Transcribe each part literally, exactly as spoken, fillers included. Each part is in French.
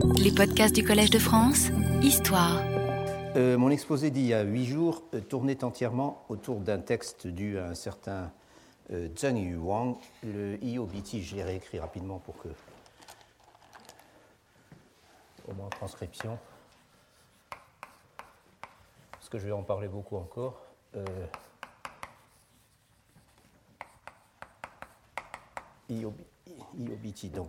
Les podcasts du Collège de France, Histoire. Euh, mon exposé d'il y a huit jours euh, tournait entièrement autour d'un texte dû à un certain euh, Zheng Yuwang. Le I O B T, je l'ai réécrit rapidement pour que, au moins transcription, parce que je vais en parler beaucoup encore. Euh, I O B T, donc.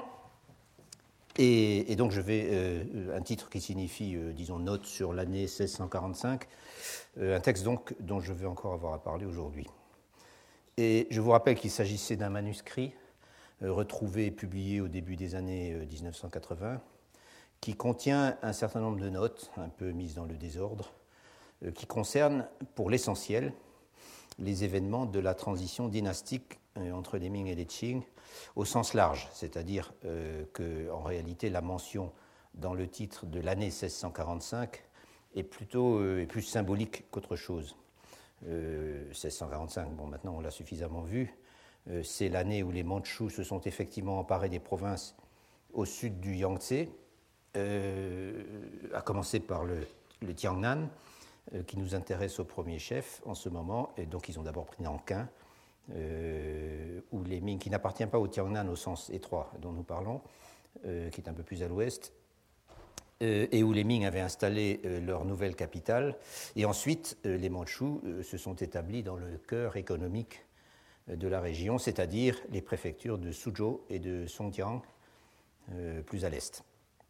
Et, et donc je vais, euh, un titre qui signifie, euh, disons, note sur l'année seize cent quarante-cinq, euh, un texte donc dont je vais encore avoir à parler aujourd'hui. Et je vous rappelle qu'il s'agissait d'un manuscrit euh, retrouvé et publié au début des années euh, dix-neuf cent quatre-vingts, qui contient un certain nombre de notes, un peu mises dans le désordre, euh, qui concernent, pour l'essentiel, les événements de la transition dynastique euh, entre les Ming et les Qing, au sens large, c'est-à-dire euh, qu'en réalité la mention dans le titre de l'année seize cent quarante-cinq est plutôt euh, est plus symbolique qu'autre chose. Euh, seize cent quarante-cinq, bon maintenant on l'a suffisamment vu, euh, c'est l'année où les Mandchous se sont effectivement emparés des provinces au sud du Yangtze, euh, à commencer par le, le Tiangnan, euh, qui nous intéresse au premier chef en ce moment, et donc ils ont d'abord pris Nankin, Euh, où les Ming, qui n'appartient pas au Tiangnan au sens étroit dont nous parlons, euh, qui est un peu plus à l'ouest, euh, et où les Ming avaient installé euh, leur nouvelle capitale. Et ensuite, euh, les Mandchous euh, se sont établis dans le cœur économique euh, de la région, c'est-à-dire les préfectures de Suzhou et de Songjiang, euh, plus à l'est.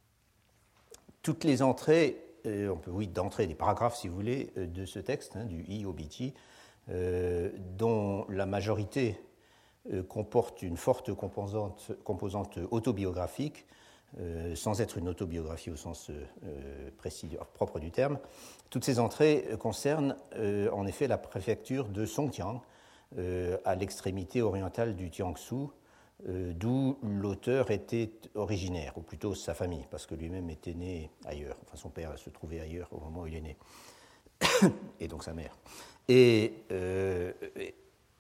Toutes les entrées, euh, on peut, oui, d'entrée, des paragraphes, si vous voulez, euh, de ce texte, hein, du I O B T, Euh, dont la majorité euh, comporte une forte composante, composante autobiographique, euh, sans être une autobiographie au sens euh, précis, propre du terme. Toutes ces entrées concernent euh, en effet la préfecture de Songjiang, euh, à l'extrémité orientale du Jiangsu, euh, d'où l'auteur était originaire, ou plutôt sa famille, parce que lui-même était né ailleurs. Enfin, son père se trouvait ailleurs au moment où il est né, et donc sa mère. Et euh, euh,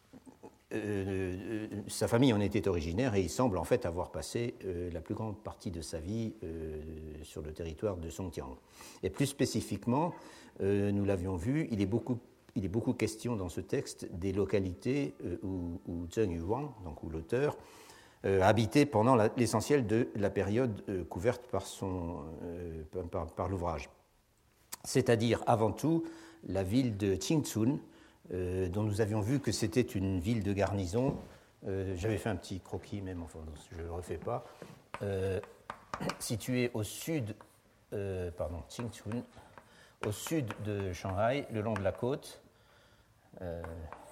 euh, sa famille en était originaire et il semble en fait avoir passé euh, la plus grande partie de sa vie euh, sur le territoire de Songjiang. Et plus spécifiquement, euh, nous l'avions vu, il est, beaucoup, il est beaucoup question dans ce texte des localités euh, où, où Zheng Yuwang, donc où l'auteur, euh, habitait pendant la, l'essentiel de la période euh, couverte par, son, euh, par, par l'ouvrage. C'est-à-dire avant tout la ville de Qingchun, euh, dont nous avions vu que c'était une ville de garnison. Euh, j'avais fait un petit croquis même, enfin je ne le refais pas, euh, située au sud, euh, pardon, Qingchun, au sud de Shanghai, le long de la côte. Euh,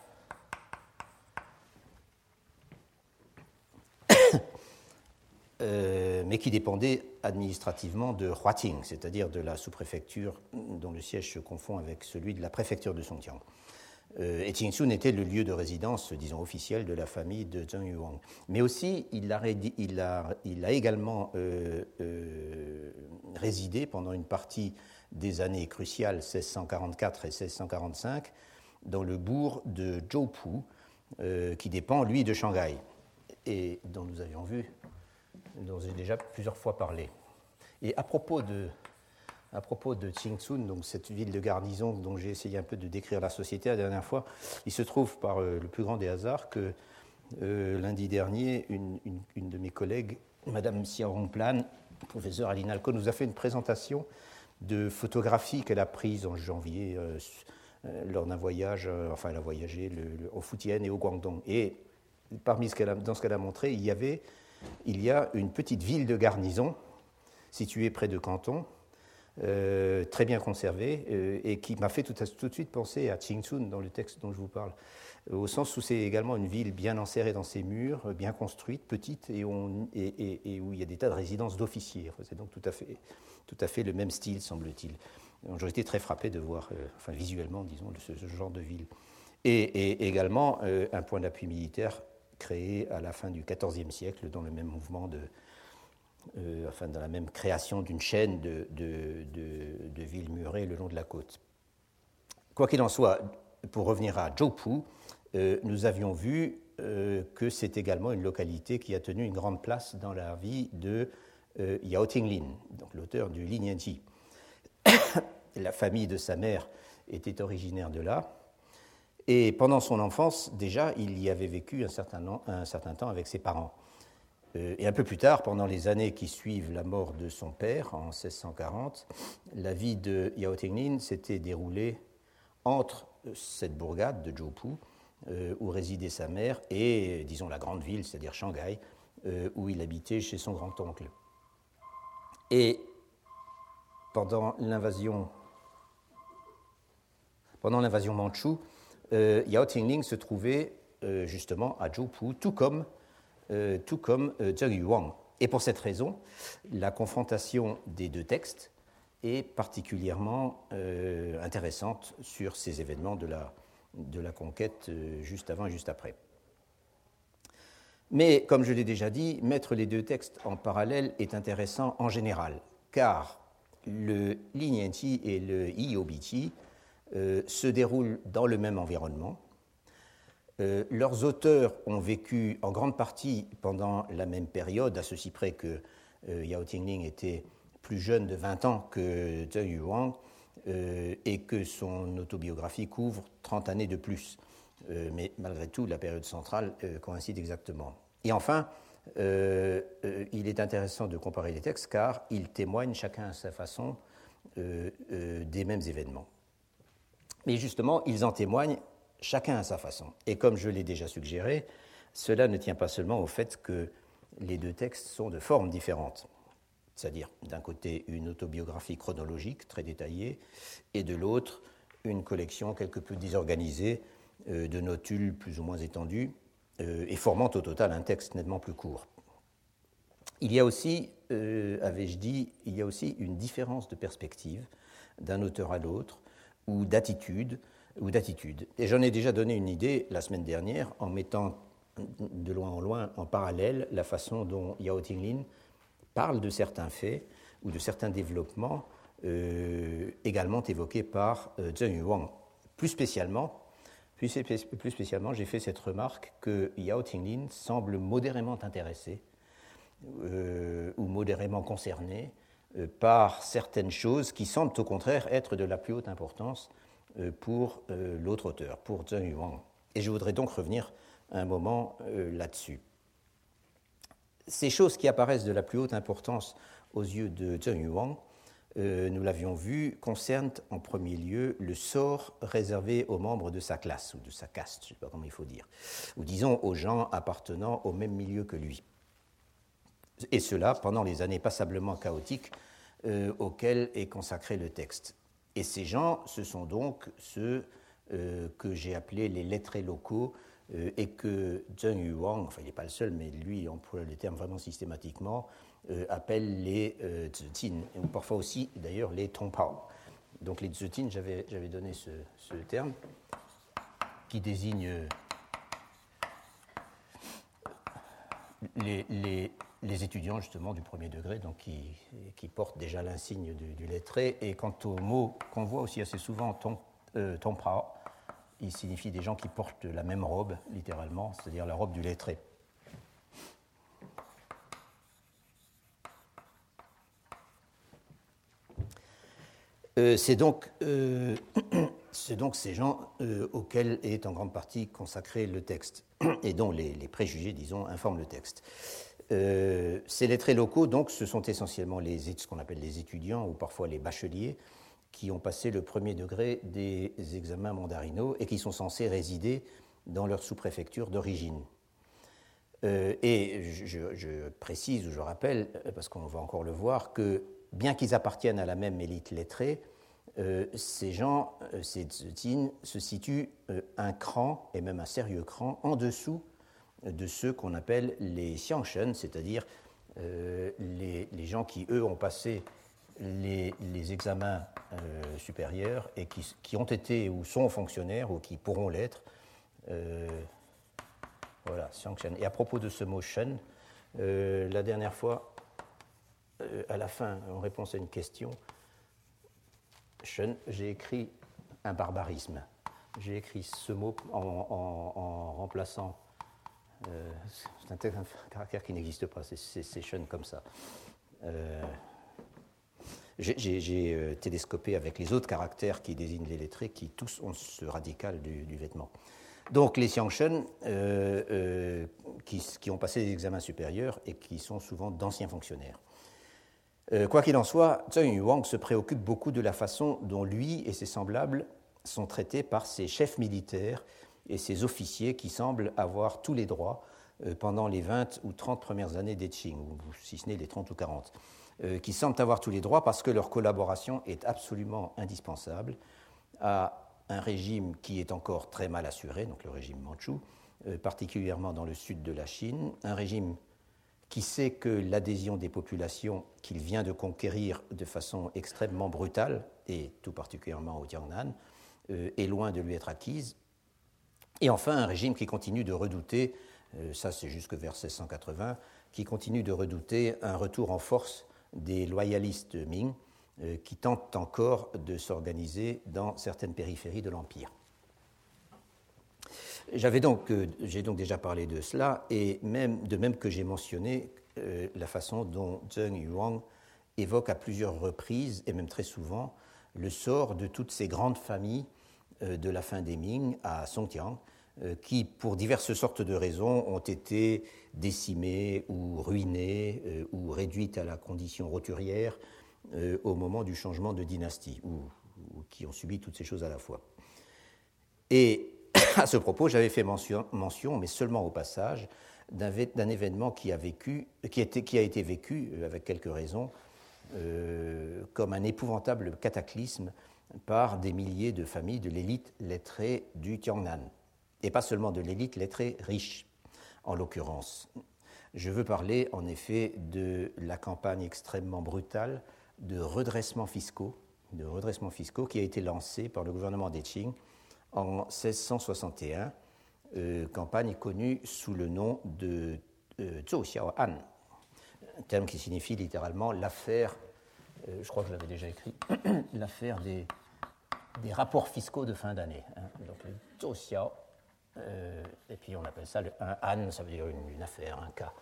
Euh, mais qui dépendait administrativement de Huating, c'est-à-dire de la sous-préfecture dont le siège se confond avec celui de la préfecture de Songjiang. Euh, et Qingchun était le lieu de résidence, disons, officiel de la famille de Zheng Yuwang. Mais aussi, il a, il a, il a également euh, euh, résidé pendant une partie des années cruciales seize cent quarante-quatre et seize cent quarante-cinq dans le bourg de Zhoupu, euh, qui dépend, lui, de Shanghai, et dont nous avions vu dont j'ai déjà plusieurs fois parlé. Et à propos de, à propos de Qingchun, donc cette ville de garnison dont j'ai essayé un peu de décrire la société la dernière fois, il se trouve par euh, le plus grand des hasards que euh, lundi dernier, une, une, une de mes collègues, Madame Xiaorong Plan, professeure à l'INALCO, nous a fait une présentation de photographies qu'elle a prises en janvier euh, euh, lors d'un voyage, euh, enfin elle a voyagé le, le, au Fujian et au Guangdong. Et parmi ce qu'elle a, dans ce qu'elle a montré, il y avait il y a une petite ville de garnison située près de Canton, euh, très bien conservée, euh, et qui m'a fait tout, à, tout de suite penser à Qingchun dans le texte dont je vous parle, au sens où c'est également une ville bien enserrée dans ses murs, bien construite, petite, et, on, et, et, et où il y a des tas de résidences d'officiers. C'est donc tout à fait, tout à fait le même style, semble-t-il. Donc, j'ai été très frappé de voir, euh, enfin visuellement, disons, ce, ce genre de ville. Et, et également euh, un point d'appui militaire créé à la fin du quatorzième siècle dans le même mouvement de, euh, enfin dans la même création d'une chaîne de, de, de, de villes murées le long de la côte. Quoi qu'il en soit, pour revenir à Zhoupu, euh, nous avions vu euh, que c'est également une localité qui a tenu une grande place dans la vie de euh, Yao Tinglin, donc l'auteur du Li Nianqi. La famille de sa mère était originaire de là. Et pendant son enfance, déjà, il y avait vécu un certain, an, un certain temps avec ses parents. Euh, et un peu plus tard, pendant les années qui suivent la mort de son père, en seize cent quarante, la vie de Yao Tinglin s'était déroulée entre cette bourgade de Zhoupu, euh, où résidait sa mère, et, disons, la grande ville, c'est-à-dire Shanghai, euh, où il habitait chez son grand-oncle. Et pendant l'invasion, pendant l'invasion mandchoue, euh, Yao Tinglin se trouvait euh, justement à Zhoupu, tout comme, euh, tout comme euh, Zheng Yuang. Et pour cette raison, la confrontation des deux textes est particulièrement euh, intéressante sur ces événements de la, de la conquête euh, juste avant et juste après. Mais, comme je l'ai déjà dit, mettre les deux textes en parallèle est intéressant en général, car le Li Nianqi et le Yi Youbiqi euh, se déroulent dans le même environnement. Euh, leurs auteurs ont vécu en grande partie pendant la même période, à ceci près que euh, Yao Tinglin était plus jeune de vingt ans que Zheng Yuang euh, et que son autobiographie couvre trente années de plus. Euh, mais malgré tout, la période centrale euh, coïncide exactement. Et enfin, euh, euh, il est intéressant de comparer les textes car ils témoignent chacun à sa façon euh, euh, des mêmes événements. Mais justement, ils en témoignent chacun à sa façon. Et comme je l'ai déjà suggéré, cela ne tient pas seulement au fait que les deux textes sont de formes différentes, c'est-à-dire d'un côté une autobiographie chronologique très détaillée et de l'autre une collection quelque peu désorganisée euh, de notules plus ou moins étendues euh, et formant au total un texte nettement plus court. Il y a aussi, euh, avais-je dit, il y a aussi une différence de perspective d'un auteur à l'autre ou d'attitude, ou d'attitude. Et j'en ai déjà donné une idée la semaine dernière en mettant de loin en loin en parallèle la façon dont Yao Tinglin parle de certains faits ou de certains développements euh, également évoqués par euh, Zheng Yuang. Plus spécialement, plus, plus spécialement, j'ai fait cette remarque que Yao Tinglin semble modérément intéressé euh, ou modérément concerné euh, par certaines choses qui semblent au contraire être de la plus haute importance euh, pour euh, l'autre auteur, pour Zheng Yuang. Et je voudrais donc revenir un moment euh, là-dessus. Ces choses qui apparaissent de la plus haute importance aux yeux de Zheng Yuang, euh, nous l'avions vu, concernent en premier lieu le sort réservé aux membres de sa classe, ou de sa caste, je ne sais pas comment il faut dire, ou disons aux gens appartenant au même milieu que lui. Et cela pendant les années passablement chaotiques euh, auxquelles est consacré le texte. Et ces gens, ce sont donc ceux euh, que j'ai appelés les lettrés locaux, Euh, et que Zheng Yuang, enfin il n'est pas le seul, mais lui il emploie les termes vraiment systématiquement, euh, appelle les euh, Zitin, ou parfois aussi d'ailleurs les Tongpao. Donc les Zitin, j'avais, j'avais donné ce, ce terme, qui désigne les, les, les étudiants justement du premier degré, donc qui, qui portent déjà l'insigne du, du lettré. Et quant au mot qu'on voit aussi assez souvent, Tong, euh, Tongpao, il signifie des gens qui portent la même robe, littéralement, c'est-à-dire la robe du lettré. Euh, c'est, donc, euh, c'est donc ces gens euh, auxquels est en grande partie consacré le texte, et dont les, les préjugés, disons, informent le texte. Euh, ces lettrés locaux, donc, ce sont essentiellement les, ce qu'on appelle les étudiants, ou parfois les bacheliers, qui ont passé le premier degré des examens mandarinaux et qui sont censés résider dans leur sous-préfecture d'origine. Euh, et je, je précise ou je rappelle, parce qu'on va encore le voir, que bien qu'ils appartiennent à la même élite lettrée, euh, ces gens, euh, ces Zitin, se situent euh, un cran, et même un sérieux cran, en dessous de ceux qu'on appelle les xiangshen, c'est-à-dire euh, les, les gens qui, eux, ont passé Les, les examens euh, supérieurs et qui, qui ont été ou sont fonctionnaires ou qui pourront l'être. Euh, voilà, Xiangshen. Et à propos de ce mot shen, euh, la dernière fois, euh, à la fin, en réponse à une question, shen, j'ai écrit un barbarisme. J'ai écrit ce mot en, en, en remplaçant. Euh, c'est un, un caractère qui n'existe pas, c'est, c'est, c'est shen comme ça. Euh, j'ai, j'ai euh, télescopé avec les autres caractères qui désignent les lettrés, qui tous ont ce radical du, du vêtement. Donc les Xiangshen, euh, euh, qui, qui ont passé des examens supérieurs et qui sont souvent d'anciens fonctionnaires. Euh, quoi qu'il en soit, Zheng Yuang se préoccupe beaucoup de la façon dont lui et ses semblables sont traités par ses chefs militaires et ses officiers qui semblent avoir tous les droits euh, pendant les vingt ou trente premières années des Qing, ou si ce n'est les trente ou quarante, euh, qui semblent avoir tous les droits parce que leur collaboration est absolument indispensable à un régime qui est encore très mal assuré, donc le régime mandchou, euh, particulièrement dans le sud de la Chine, un régime qui sait que l'adhésion des populations qu'il vient de conquérir de façon extrêmement brutale, et tout particulièrement au Jiangnan, euh, est loin de lui être acquise. Et enfin, un régime qui continue de redouter, euh, ça c'est jusque vers seize cent quatre-vingts, qui continue de redouter un retour en force des loyalistes Ming, euh, qui tentent encore de s'organiser dans certaines périphéries de l'Empire. J'avais donc, euh, j'ai donc déjà parlé de cela, et même, de même que j'ai mentionné euh, la façon dont Zheng Yuang évoque à plusieurs reprises, et même très souvent, le sort de toutes ces grandes familles euh, de la fin des Ming à Songjiang, euh, qui, pour diverses sortes de raisons, ont été décimées ou ruinées euh, ou réduites à la condition roturière euh, au moment du changement de dynastie, ou, ou qui ont subi toutes ces choses à la fois. Et à ce propos, j'avais fait mention, mention, mais seulement au passage, d'un, d'un événement qui a, vécu, qui, était, qui a été vécu, avec quelques raisons, euh, comme un épouvantable cataclysme par des milliers de familles de l'élite lettrée du Jiangnan. Et pas seulement de l'élite lettrée riche, en l'occurrence. Je veux parler, en effet, de la campagne extrêmement brutale de redressements fiscaux, de redressements fiscaux qui a été lancée par le gouvernement des Qing en seize cent soixante et un, euh, campagne connue sous le nom de euh, Zhou Xiaoan, un terme qui signifie littéralement l'affaire, euh, je crois que je l'avais déjà écrit, l'affaire des, des rapports fiscaux de fin d'année. Hein. Donc le Zhou Xiao, euh, et puis on appelle ça le, un an, ça veut dire une, une affaire, un cas.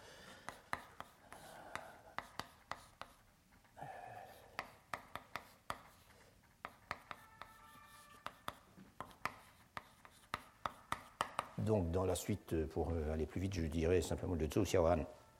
Donc, dans la suite, pour aller plus vite, je dirais simplement le Zhou Xiaoan.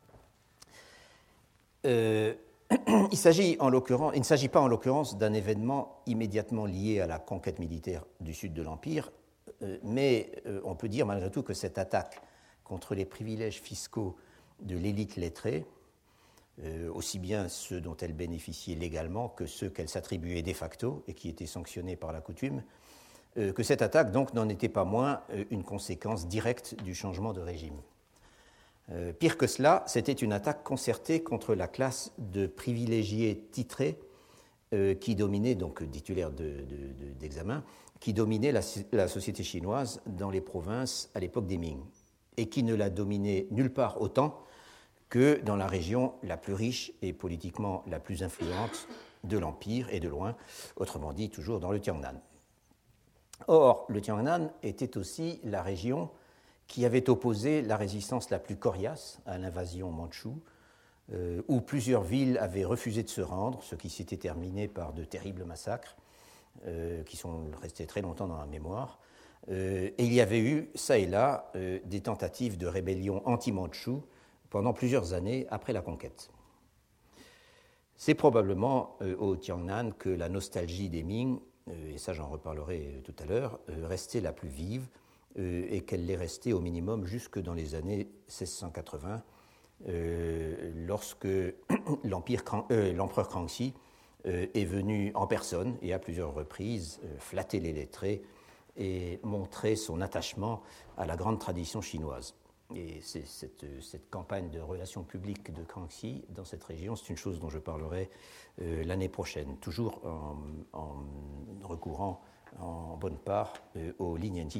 Euh, il, s'agit en l'occurrence, il ne s'agit pas en l'occurrence d'un événement immédiatement lié à la conquête militaire du sud de l'Empire, euh, mais euh, on peut dire malgré tout que cette attaque contre les privilèges fiscaux de l'élite lettrée, euh, aussi bien ceux dont elle bénéficiait légalement que ceux qu'elle s'attribuait de facto et qui étaient sanctionnés par la coutume, que cette attaque donc n'en était pas moins une conséquence directe du changement de régime. Euh, pire que cela, c'était une attaque concertée contre la classe de privilégiés titrés euh, qui dominait, donc titulaires de, de, de, d'examen, qui dominait la, la société chinoise dans les provinces à l'époque des Ming, et qui ne la dominait nulle part autant que dans la région la plus riche et politiquement la plus influente de l'Empire, et de loin, autrement dit toujours dans le Jiangnan. Or, le Jiangnan était aussi la région qui avait opposé la résistance la plus coriace à l'invasion mandchoue, euh, où plusieurs villes avaient refusé de se rendre, ce qui s'était terminé par de terribles massacres, euh, qui sont restés très longtemps dans la mémoire. Euh, et il y avait eu, ça et là, euh, des tentatives de rébellion anti-mandchoue pendant plusieurs années après la conquête. C'est probablement euh, au Jiangnan que la nostalgie des Ming, et ça j'en reparlerai tout à l'heure, restait la plus vive et qu'elle l'est restée au minimum jusque dans les années seize cent quatre-vingts, lorsque l'Empire, euh, l'empereur Kangxi est venu en personne et à plusieurs reprises flatter les lettrés et montrer son attachement à la grande tradition chinoise. Et c'est cette, cette campagne de relations publiques de Kangxi dans cette région, c'est une chose dont je parlerai euh, l'année prochaine, toujours en, en recourant en bonne part euh, au Linianji.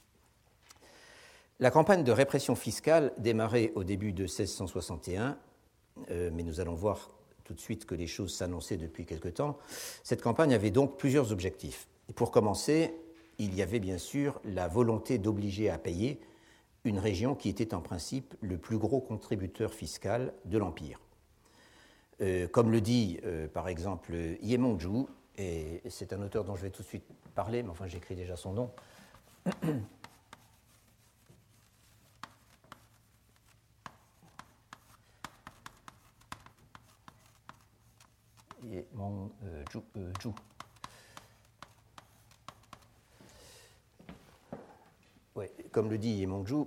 La campagne de répression fiscale démarrait au début de seize cent soixante et un, euh, mais nous allons voir tout de suite que les choses s'annonçaient depuis quelque temps. Cette campagne avait donc plusieurs objectifs. Et pour commencer, il y avait bien sûr la volonté d'obliger à payer une région qui était en principe le plus gros contributeur fiscal de l'Empire. Euh, comme le dit euh, par exemple Ye Mongzhu, et c'est un auteur dont je vais tout de suite parler, mais enfin j'écris déjà son nom. Ye Mongzhu. Euh, Zhu. Ouais, comme le dit Ye Mongzhu,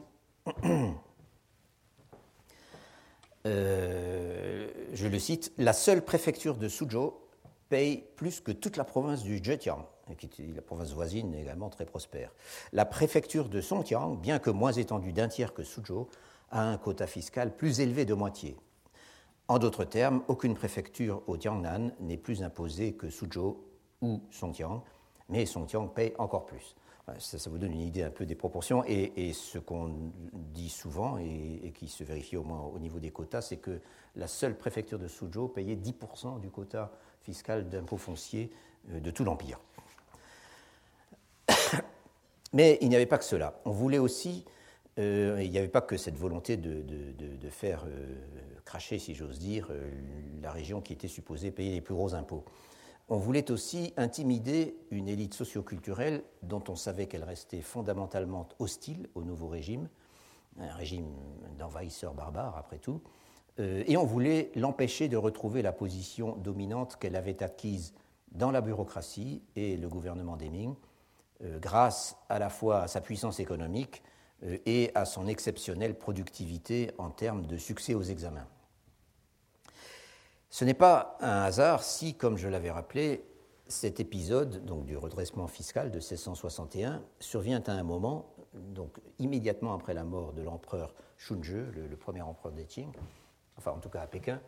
euh, je le cite, la seule préfecture de Suzhou paye plus que toute la province du Zhejiang, qui est la province voisine également très prospère. La préfecture de Songjiang, bien que moins étendue d'un tiers que Suzhou, a un quota fiscal plus élevé de moitié. En d'autres termes, aucune préfecture au Jiangnan n'est plus imposée que Suzhou ou Songjiang, mais Songjiang paye encore plus. Ça, ça vous donne une idée un peu des proportions, et, et ce qu'on dit souvent, et, et qui se vérifie au moins au niveau des quotas, c'est que la seule préfecture de Suzhou payait dix pour cent du quota fiscal d'impôts fonciers de tout l'Empire. Mais il n'y avait pas que cela. On voulait aussi, euh, il n'y avait pas que cette volonté de, de, de, de faire euh, cracher, si j'ose dire, euh, la région qui était supposée payer les plus gros impôts. On voulait aussi intimider une élite socioculturelle dont on savait qu'elle restait fondamentalement hostile au nouveau régime, un régime d'envahisseurs barbares après tout, euh, et on voulait l'empêcher de retrouver la position dominante qu'elle avait acquise dans la bureaucratie et le gouvernement des Ming, euh, grâce à la fois à sa puissance économique euh, et à son exceptionnelle productivité en termes de succès aux examens. Ce n'est pas un hasard si, comme je l'avais rappelé, cet épisode donc, du redressement fiscal de seize cent soixante et un survient à un moment, donc immédiatement après la mort de l'empereur Shunzhi, le, le premier empereur des Qing, enfin en tout cas à Pékin,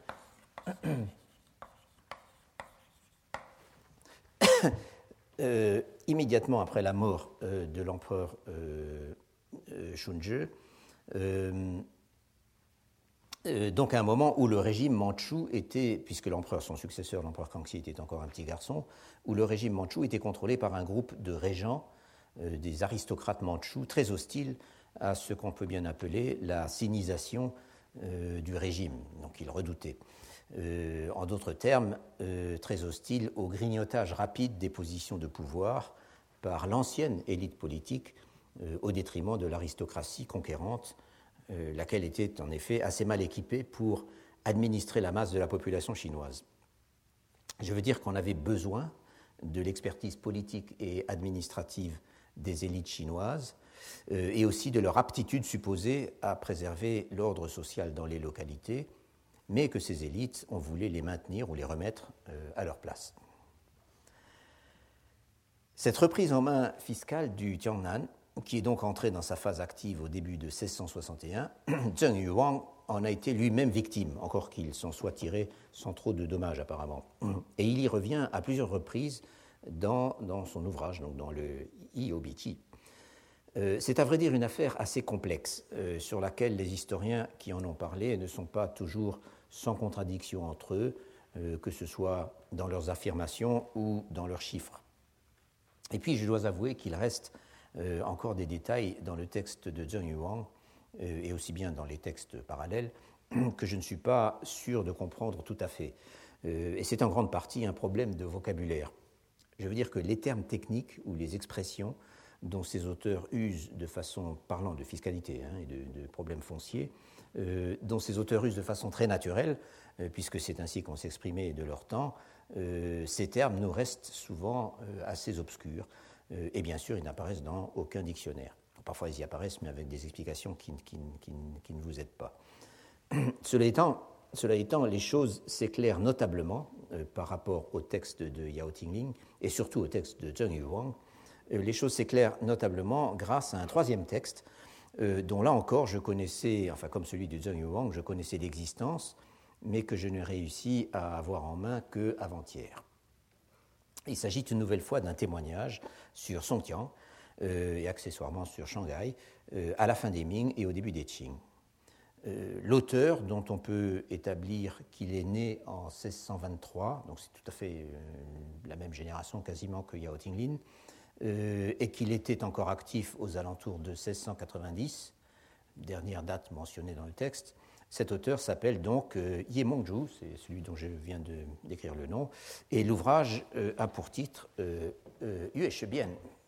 euh, immédiatement après la mort euh, de l'empereur euh, euh, Shunzhi, euh, Euh, donc à un moment où le régime mandchou était, puisque l'empereur, son successeur, l'empereur Kangxi, était encore un petit garçon, où le régime mandchou était contrôlé par un groupe de régents, euh, des aristocrates mandchous, très hostiles à ce qu'on peut bien appeler la sinisation euh, du régime, donc ils redoutaient. Euh, en d'autres termes, euh, très hostiles au grignotage rapide des positions de pouvoir par l'ancienne élite politique euh, au détriment de l'aristocratie conquérante, Euh, laquelle était en effet assez mal équipée pour administrer la masse de la population chinoise. Je veux dire qu'on avait besoin de l'expertise politique et administrative des élites chinoises euh, et aussi de leur aptitude supposée à préserver l'ordre social dans les localités, mais que ces élites, on voulait les maintenir ou les remettre euh, à leur place. Cette reprise en main fiscale du Jiangnan, qui est donc entré dans sa phase active au début de seize cent soixante et un, Zheng Yuang en a été lui-même victime, encore qu'il s'en soit tiré sans trop de dommages apparemment. Et il y revient à plusieurs reprises dans, dans son ouvrage, donc dans le Yi Obiqi. Euh, c'est à vrai dire une affaire assez complexe, euh, sur laquelle les historiens qui en ont parlé ne sont pas toujours sans contradiction entre eux, euh, que ce soit dans leurs affirmations ou dans leurs chiffres. Et puis je dois avouer qu'il reste Euh, encore des détails dans le texte de Zheng Yuang euh, et aussi bien dans les textes parallèles que je ne suis pas sûr de comprendre tout à fait. Euh, et c'est en grande partie un problème de vocabulaire. Je veux dire que les termes techniques ou les expressions dont ces auteurs usent de façon, parlant de fiscalité hein, et de, de problèmes fonciers, euh, dont ces auteurs usent de façon très naturelle, euh, puisque c'est ainsi qu'on s'exprimait de leur temps, euh, ces termes nous restent souvent euh, assez obscurs. Et bien sûr, ils n'apparaissent dans aucun dictionnaire. Parfois, ils y apparaissent, mais avec des explications qui, qui, qui, qui ne vous aident pas. Cela étant, cela étant, les choses s'éclairent notablement euh, par rapport au texte de Yao Tingling et surtout au texte de Zheng Yuang. Euh, les choses s'éclairent notablement grâce à un troisième texte euh, dont là encore je connaissais, enfin comme celui de Zheng Yuang, je connaissais l'existence, mais que je n'ai réussi à avoir en main qu'avant-hier. Il s'agit une nouvelle fois d'un témoignage sur Songjiang euh, et accessoirement sur Shanghai euh, à la fin des Ming et au début des Qing. Euh, l'auteur, dont on peut établir qu'il est né en seize cent vingt-trois, donc c'est tout à fait euh, la même génération quasiment que Yao Tinglin, euh, et qu'il était encore actif aux alentours de seize cent quatre-vingt-dix, dernière date mentionnée dans le texte, Cet auteur s'appelle donc euh, Ye Mongju, c'est celui dont je viens de, d'écrire le nom, et l'ouvrage euh, a pour titre euh, euh, Yue Shibian.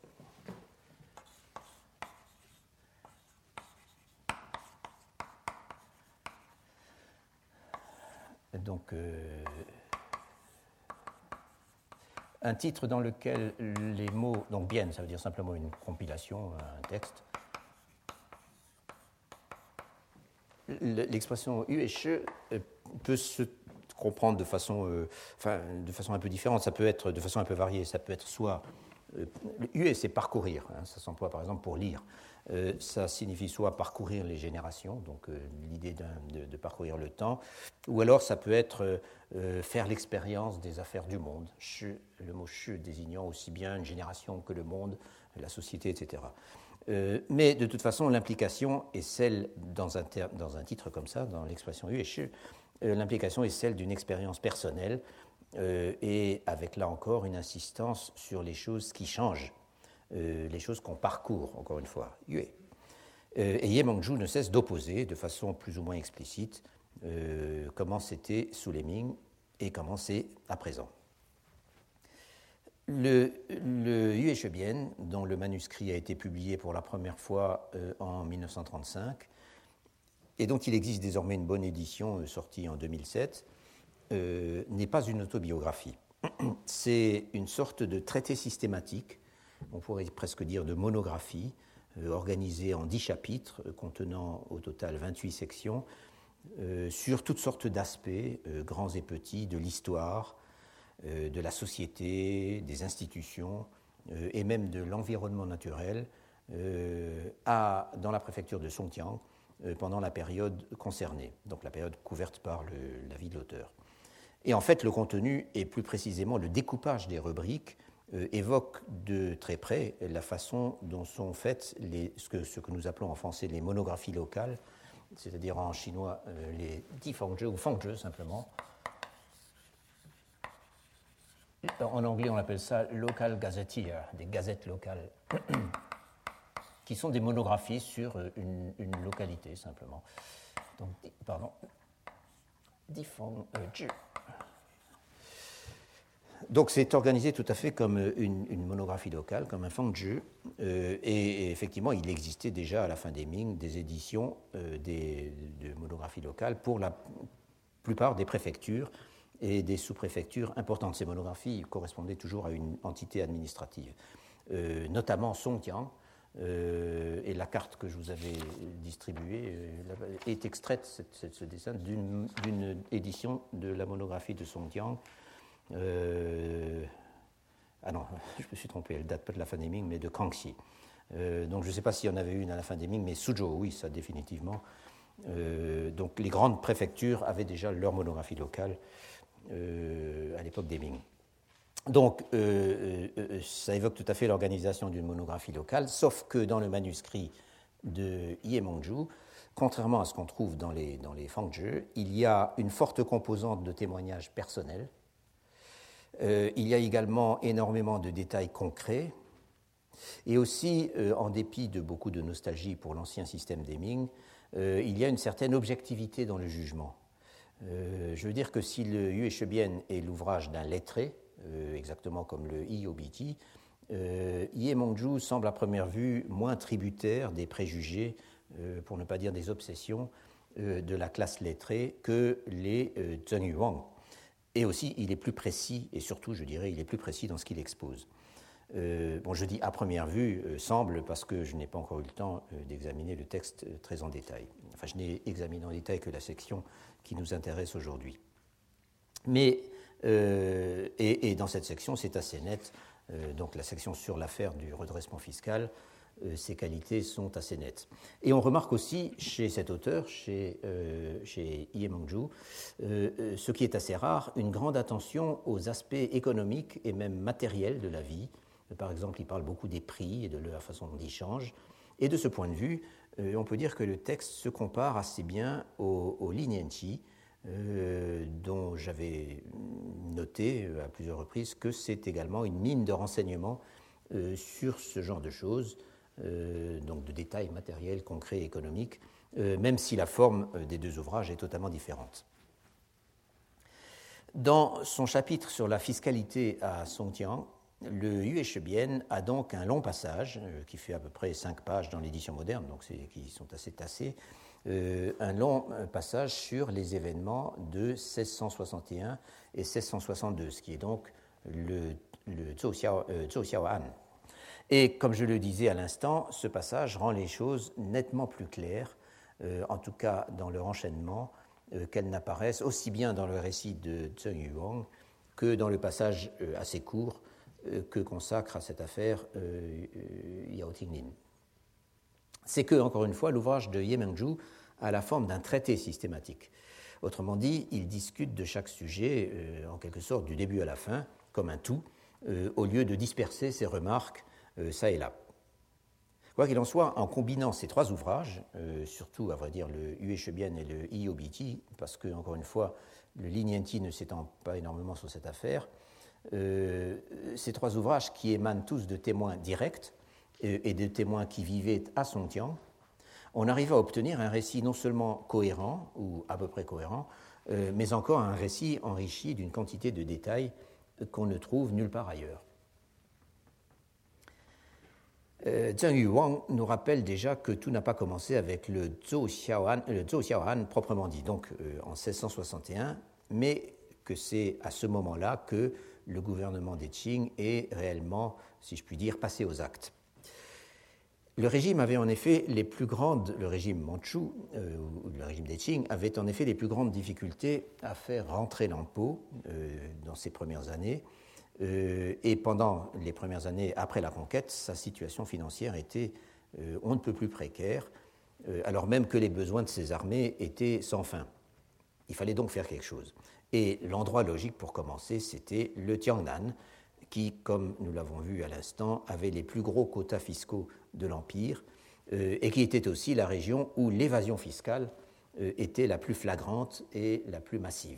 Donc, euh, un titre dans lequel les mots, donc bien, ça veut dire simplement une compilation, un texte. L'expression Yue Shi peut se comprendre de façon, euh, enfin, de façon un peu différente, ça peut être de façon un peu variée, ça peut être soit, euh, Yue c'est parcourir, hein, ça s'emploie par exemple pour lire, euh, ça signifie soit parcourir les générations, donc euh, l'idée de, de parcourir le temps, ou alors ça peut être euh, faire l'expérience des affaires du monde, Shi, le mot Shi désignant aussi bien une génération que le monde, la société, et cetera. Euh, mais de toute façon, l'implication est celle, dans un, ter- dans un titre comme ça, dans l'expression Yue Shi, euh, l'implication est celle d'une expérience personnelle euh, et avec là encore une insistance sur les choses qui changent, euh, les choses qu'on parcourt, encore une fois, Yue. Euh, et Ye Mongju ne cesse d'opposer de façon plus ou moins explicite euh, comment c'était sous les Ming et comment c'est à présent. Le, le Yue Shibian, dont le manuscrit a été publié pour la première fois euh, en mille neuf cent trente-cinq, et dont il existe désormais une bonne édition euh, sortie en deux mille sept, euh, n'est pas une autobiographie. C'est une sorte de traité systématique, on pourrait presque dire de monographie, euh, organisée en dix chapitres, euh, contenant au total vingt-huit sections, euh, sur toutes sortes d'aspects, euh, grands et petits, de l'histoire, de la société, des institutions euh, et même de l'environnement naturel euh, à, dans la préfecture de Songjiang euh, pendant la période concernée, donc la période couverte par le, la vie de l'auteur. Et en fait, le contenu et plus précisément le découpage des rubriques euh, évoque de très près la façon dont sont faites les, ce, que, ce que nous appelons en français les monographies locales, c'est-à-dire en chinois euh, les difangzhe ou fangzhe simplement. En anglais, on appelle ça local gazetteer, des gazettes locales, qui sont des monographies sur une, une localité, simplement. Donc, pardon. Donc, c'est organisé tout à fait comme une, une monographie locale, comme un fangzhe. Euh, et, et effectivement, il existait déjà à la fin des Ming des éditions euh, des, de monographies locales pour la plupart des préfectures et des sous-préfectures importantes. Ces monographies correspondaient toujours à une entité administrative, euh, notamment Songjiang, euh, et la carte que je vous avais distribuée euh, est extraite, cette, cette, ce dessin, d'une, d'une édition de la monographie de Songjiang. Euh, ah non, je me suis trompé, elle ne date pas de la fin des Ming, mais de Kangxi. Euh, donc je ne sais pas s'il y en avait une à la fin des Ming, mais Suzhou, oui, ça définitivement. Euh, donc les grandes préfectures avaient déjà leur monographie locale Euh, à l'époque des Ming. Donc, euh, euh, ça évoque tout à fait l'organisation d'une monographie locale, sauf que dans le manuscrit de Ye Mongju, contrairement à ce qu'on trouve dans les, dans les fangzhe, il y a une forte composante de témoignages personnels. Euh, il y a également énormément de détails concrets. Et aussi, euh, en dépit de beaucoup de nostalgie pour l'ancien système des Ming, euh, il y a une certaine objectivité dans le jugement. Euh, je veux dire que si le Yue Shibian est l'ouvrage d'un lettré, euh, exactement comme le I O B T, euh, Ye Mongju semble à première vue moins tributaire des préjugés, euh, pour ne pas dire des obsessions, euh, de la classe lettrée que les euh, Zheng Yuan. Et aussi, il est plus précis, et surtout, je dirais, il est plus précis dans ce qu'il expose. Euh, bon, je dis à première vue, euh, semble, parce que je n'ai pas encore eu le temps euh, d'examiner le texte euh, très en détail. Enfin, je n'ai examiné en détail que la section qui nous intéresse aujourd'hui. Mais, euh, et, et dans cette section, c'est assez net, euh, donc la section sur l'affaire du redressement fiscal, euh, ses qualités sont assez nettes. Et on remarque aussi chez cet auteur, chez, euh, chez Ye Mongju, euh, ce qui est assez rare, une grande attention aux aspects économiques et même matériels de la vie. Par exemple, il parle beaucoup des prix et de la façon dont ils changent. Et de ce point de vue, euh, on peut dire que le texte se compare assez bien au, au Li Nianqi, euh, dont j'avais noté à plusieurs reprises que c'est également une mine de renseignements euh, sur ce genre de choses, euh, donc de détails matériels, concrets, économiques, euh, même si la forme des deux ouvrages est totalement différente. Dans son chapitre sur la fiscalité à Songjiang, le Yue Shibian a donc un long passage, euh, qui fait à peu près cinq pages dans l'édition moderne, donc qui sont assez tassés, euh, un long passage sur les événements de seize cent soixante et un et seize cent soixante-deux, ce qui est donc le, le Zhou Xiao, euh, Zhou Xiaoan. Et comme je le disais à l'instant, ce passage rend les choses nettement plus claires, euh, en tout cas dans leur enchaînement, euh, qu'elles n'apparaissent aussi bien dans le récit de Zheng Yuang que dans le passage euh, assez court euh, que consacre à cette affaire euh, euh, Yao Tinglin. C'est que, encore une fois, l'ouvrage de Ye Mengzhu a la forme d'un traité systématique. Autrement dit, il discute de chaque sujet, euh, en quelque sorte, du début à la fin, comme un tout, euh, au lieu de disperser ses remarques euh, ça et là. Quoi qu'il en soit, en combinant ces trois ouvrages, euh, surtout, à vrai dire, le Yue Shibian et le Iyobiti, parce que, encore une fois, le Lin-Yanti ne s'étend pas énormément sur cette affaire, euh, ces trois ouvrages qui émanent tous de témoins directs euh, et de témoins qui vivaient à Songjiang, on arrive à obtenir un récit non seulement cohérent, ou à peu près cohérent, euh, mais encore un récit enrichi d'une quantité de détails qu'on ne trouve nulle part ailleurs. Euh, Zheng Yuang nous rappelle déjà que tout n'a pas commencé avec le Zhou Xiaoan, le Zhou Xiaoan proprement dit, donc euh, en seize cent soixante et un, mais que c'est à ce moment-là que le gouvernement des Qing est réellement, si je puis dire, passé aux actes. Le régime avait en effet les plus grandes, le régime mandchou, euh, ou le régime des Qing, avait en effet les plus grandes difficultés à faire rentrer l'impôt euh, dans ses premières années. Euh, et pendant les premières années après la conquête, sa situation financière était euh, on ne peut plus précaire, euh, alors même que les besoins de ses armées étaient sans fin. Il fallait donc faire quelque chose. Et l'endroit logique pour commencer, c'était le Tiangnan, qui, comme nous l'avons vu à l'instant, avait les plus gros quotas fiscaux de l'Empire euh, et qui était aussi la région où l'évasion fiscale euh, était la plus flagrante et la plus massive.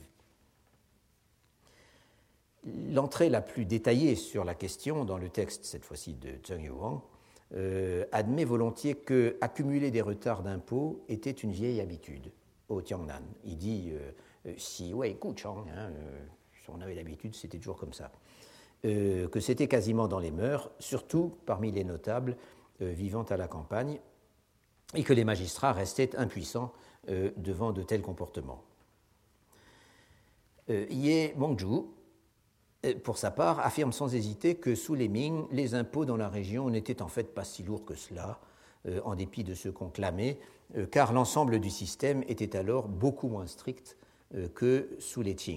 L'entrée la plus détaillée sur la question dans le texte, cette fois-ci de Zheng Yuang, euh, admet volontiers que accumuler des retards d'impôts était une vieille habitude au Tiangnan. Il dit euh, si wei gu chang, hein, euh, si on avait l'habitude, c'était toujours comme ça. Euh, que c'était quasiment dans les mœurs, surtout parmi les notables euh, vivant à la campagne, et que les magistrats restaient impuissants euh, devant de tels comportements. Euh, Ye Mengzhu, pour sa part, affirme sans hésiter que sous les Ming, les impôts dans la région n'étaient en fait pas si lourds que cela, euh, en dépit de ce qu'on clamait, euh, car l'ensemble du système était alors beaucoup moins strict euh, que sous les Qing.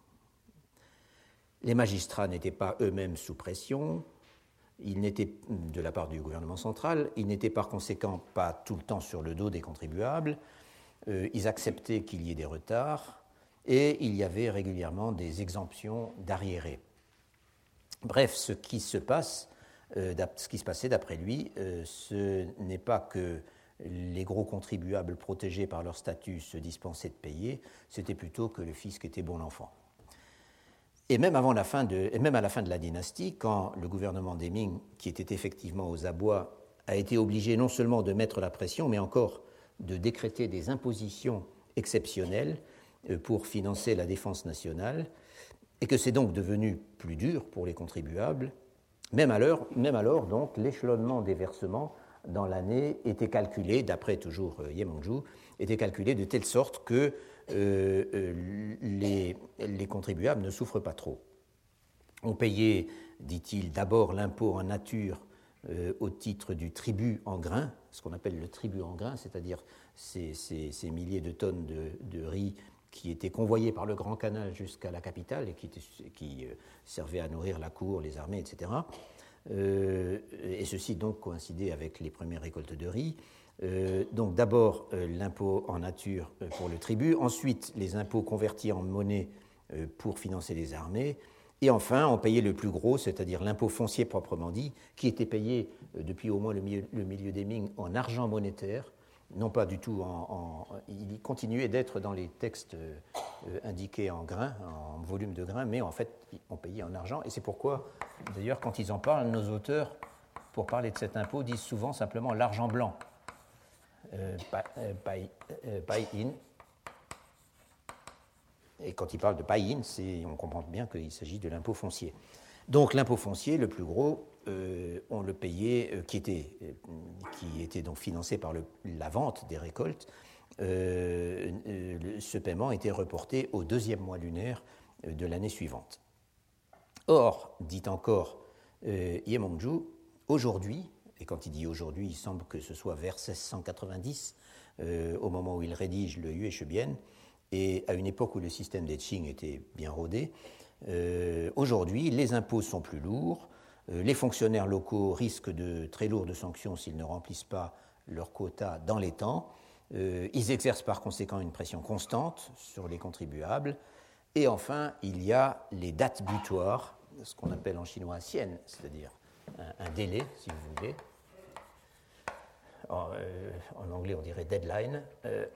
Les magistrats n'étaient pas eux-mêmes sous pression, ils n'étaient, de la part du gouvernement central, ils n'étaient par conséquent pas tout le temps sur le dos des contribuables, euh, ils acceptaient qu'il y ait des retards, et il y avait régulièrement des exemptions d'arriérés. Bref, ce qui se passe, euh, ce qui se passait d'après lui, euh, ce n'est pas que les gros contribuables protégés par leur statut se dispensaient de payer, c'était plutôt que le fisc était bon enfant. Et même, avant la fin de, et même à la fin de la dynastie, quand le gouvernement des Ming, qui était effectivement aux abois, a été obligé non seulement de mettre la pression, mais encore de décréter des impositions exceptionnelles pour financer la défense nationale, et que c'est donc devenu plus dur pour les contribuables, même alors, même alors donc, l'échelonnement des versements dans l'année était calculé, d'après toujours Ye Mengzhu, était calculé de telle sorte que euh, euh, les, les contribuables ne souffrent pas trop. On payait, dit-il, d'abord l'impôt en nature euh, au titre du tribut en grains, ce qu'on appelle le tribut en grains, c'est-à-dire ces, ces, ces milliers de tonnes de, de riz qui étaient convoyés par le Grand Canal jusqu'à la capitale et qui, était, qui euh, servaient à nourrir la cour, les armées, et cetera. Euh, et ceci donc coïncidait avec les premières récoltes de riz. Euh, donc d'abord euh, l'impôt en nature euh, pour le tribut, ensuite les impôts convertis en monnaie euh, pour financer les armées, et enfin on payait le plus gros, c'est-à-dire l'impôt foncier proprement dit, qui était payé euh, depuis au moins le milieu, le milieu des Ming en argent monétaire, non pas du tout en... en il continuait d'être dans les textes euh, indiqués en grains, en volume de grains, mais en fait on payait en argent, et c'est pourquoi d'ailleurs quand ils en parlent, nos auteurs, pour parler de cet impôt, disent souvent simplement l'argent blanc. euh, buy-in. Et quand il parle de buy-in, on comprend bien qu'il s'agit de l'impôt foncier. Donc l'impôt foncier, le plus gros, euh, on le payait, euh, qui, était, euh, qui était donc financé par le, la vente des récoltes. Euh, euh, ce paiement était reporté au deuxième mois lunaire de l'année suivante. Or, dit encore euh, Yemongju, aujourd'hui, et quand il dit aujourd'hui, il semble que ce soit vers seize cent quatre-vingt-dix, euh, au moment où il rédige le Yue Shebien, et à une époque où le système des Qing était bien rodé, euh, aujourd'hui, les impôts sont plus lourds, euh, les fonctionnaires locaux risquent de très lourdes sanctions s'ils ne remplissent pas leur quota dans les temps, euh, ils exercent par conséquent une pression constante sur les contribuables, et enfin, il y a les dates butoirs, ce qu'on appelle en chinois xian, c'est-à-dire un, un délai, si vous voulez. En, euh, en anglais, on dirait deadline. Euh,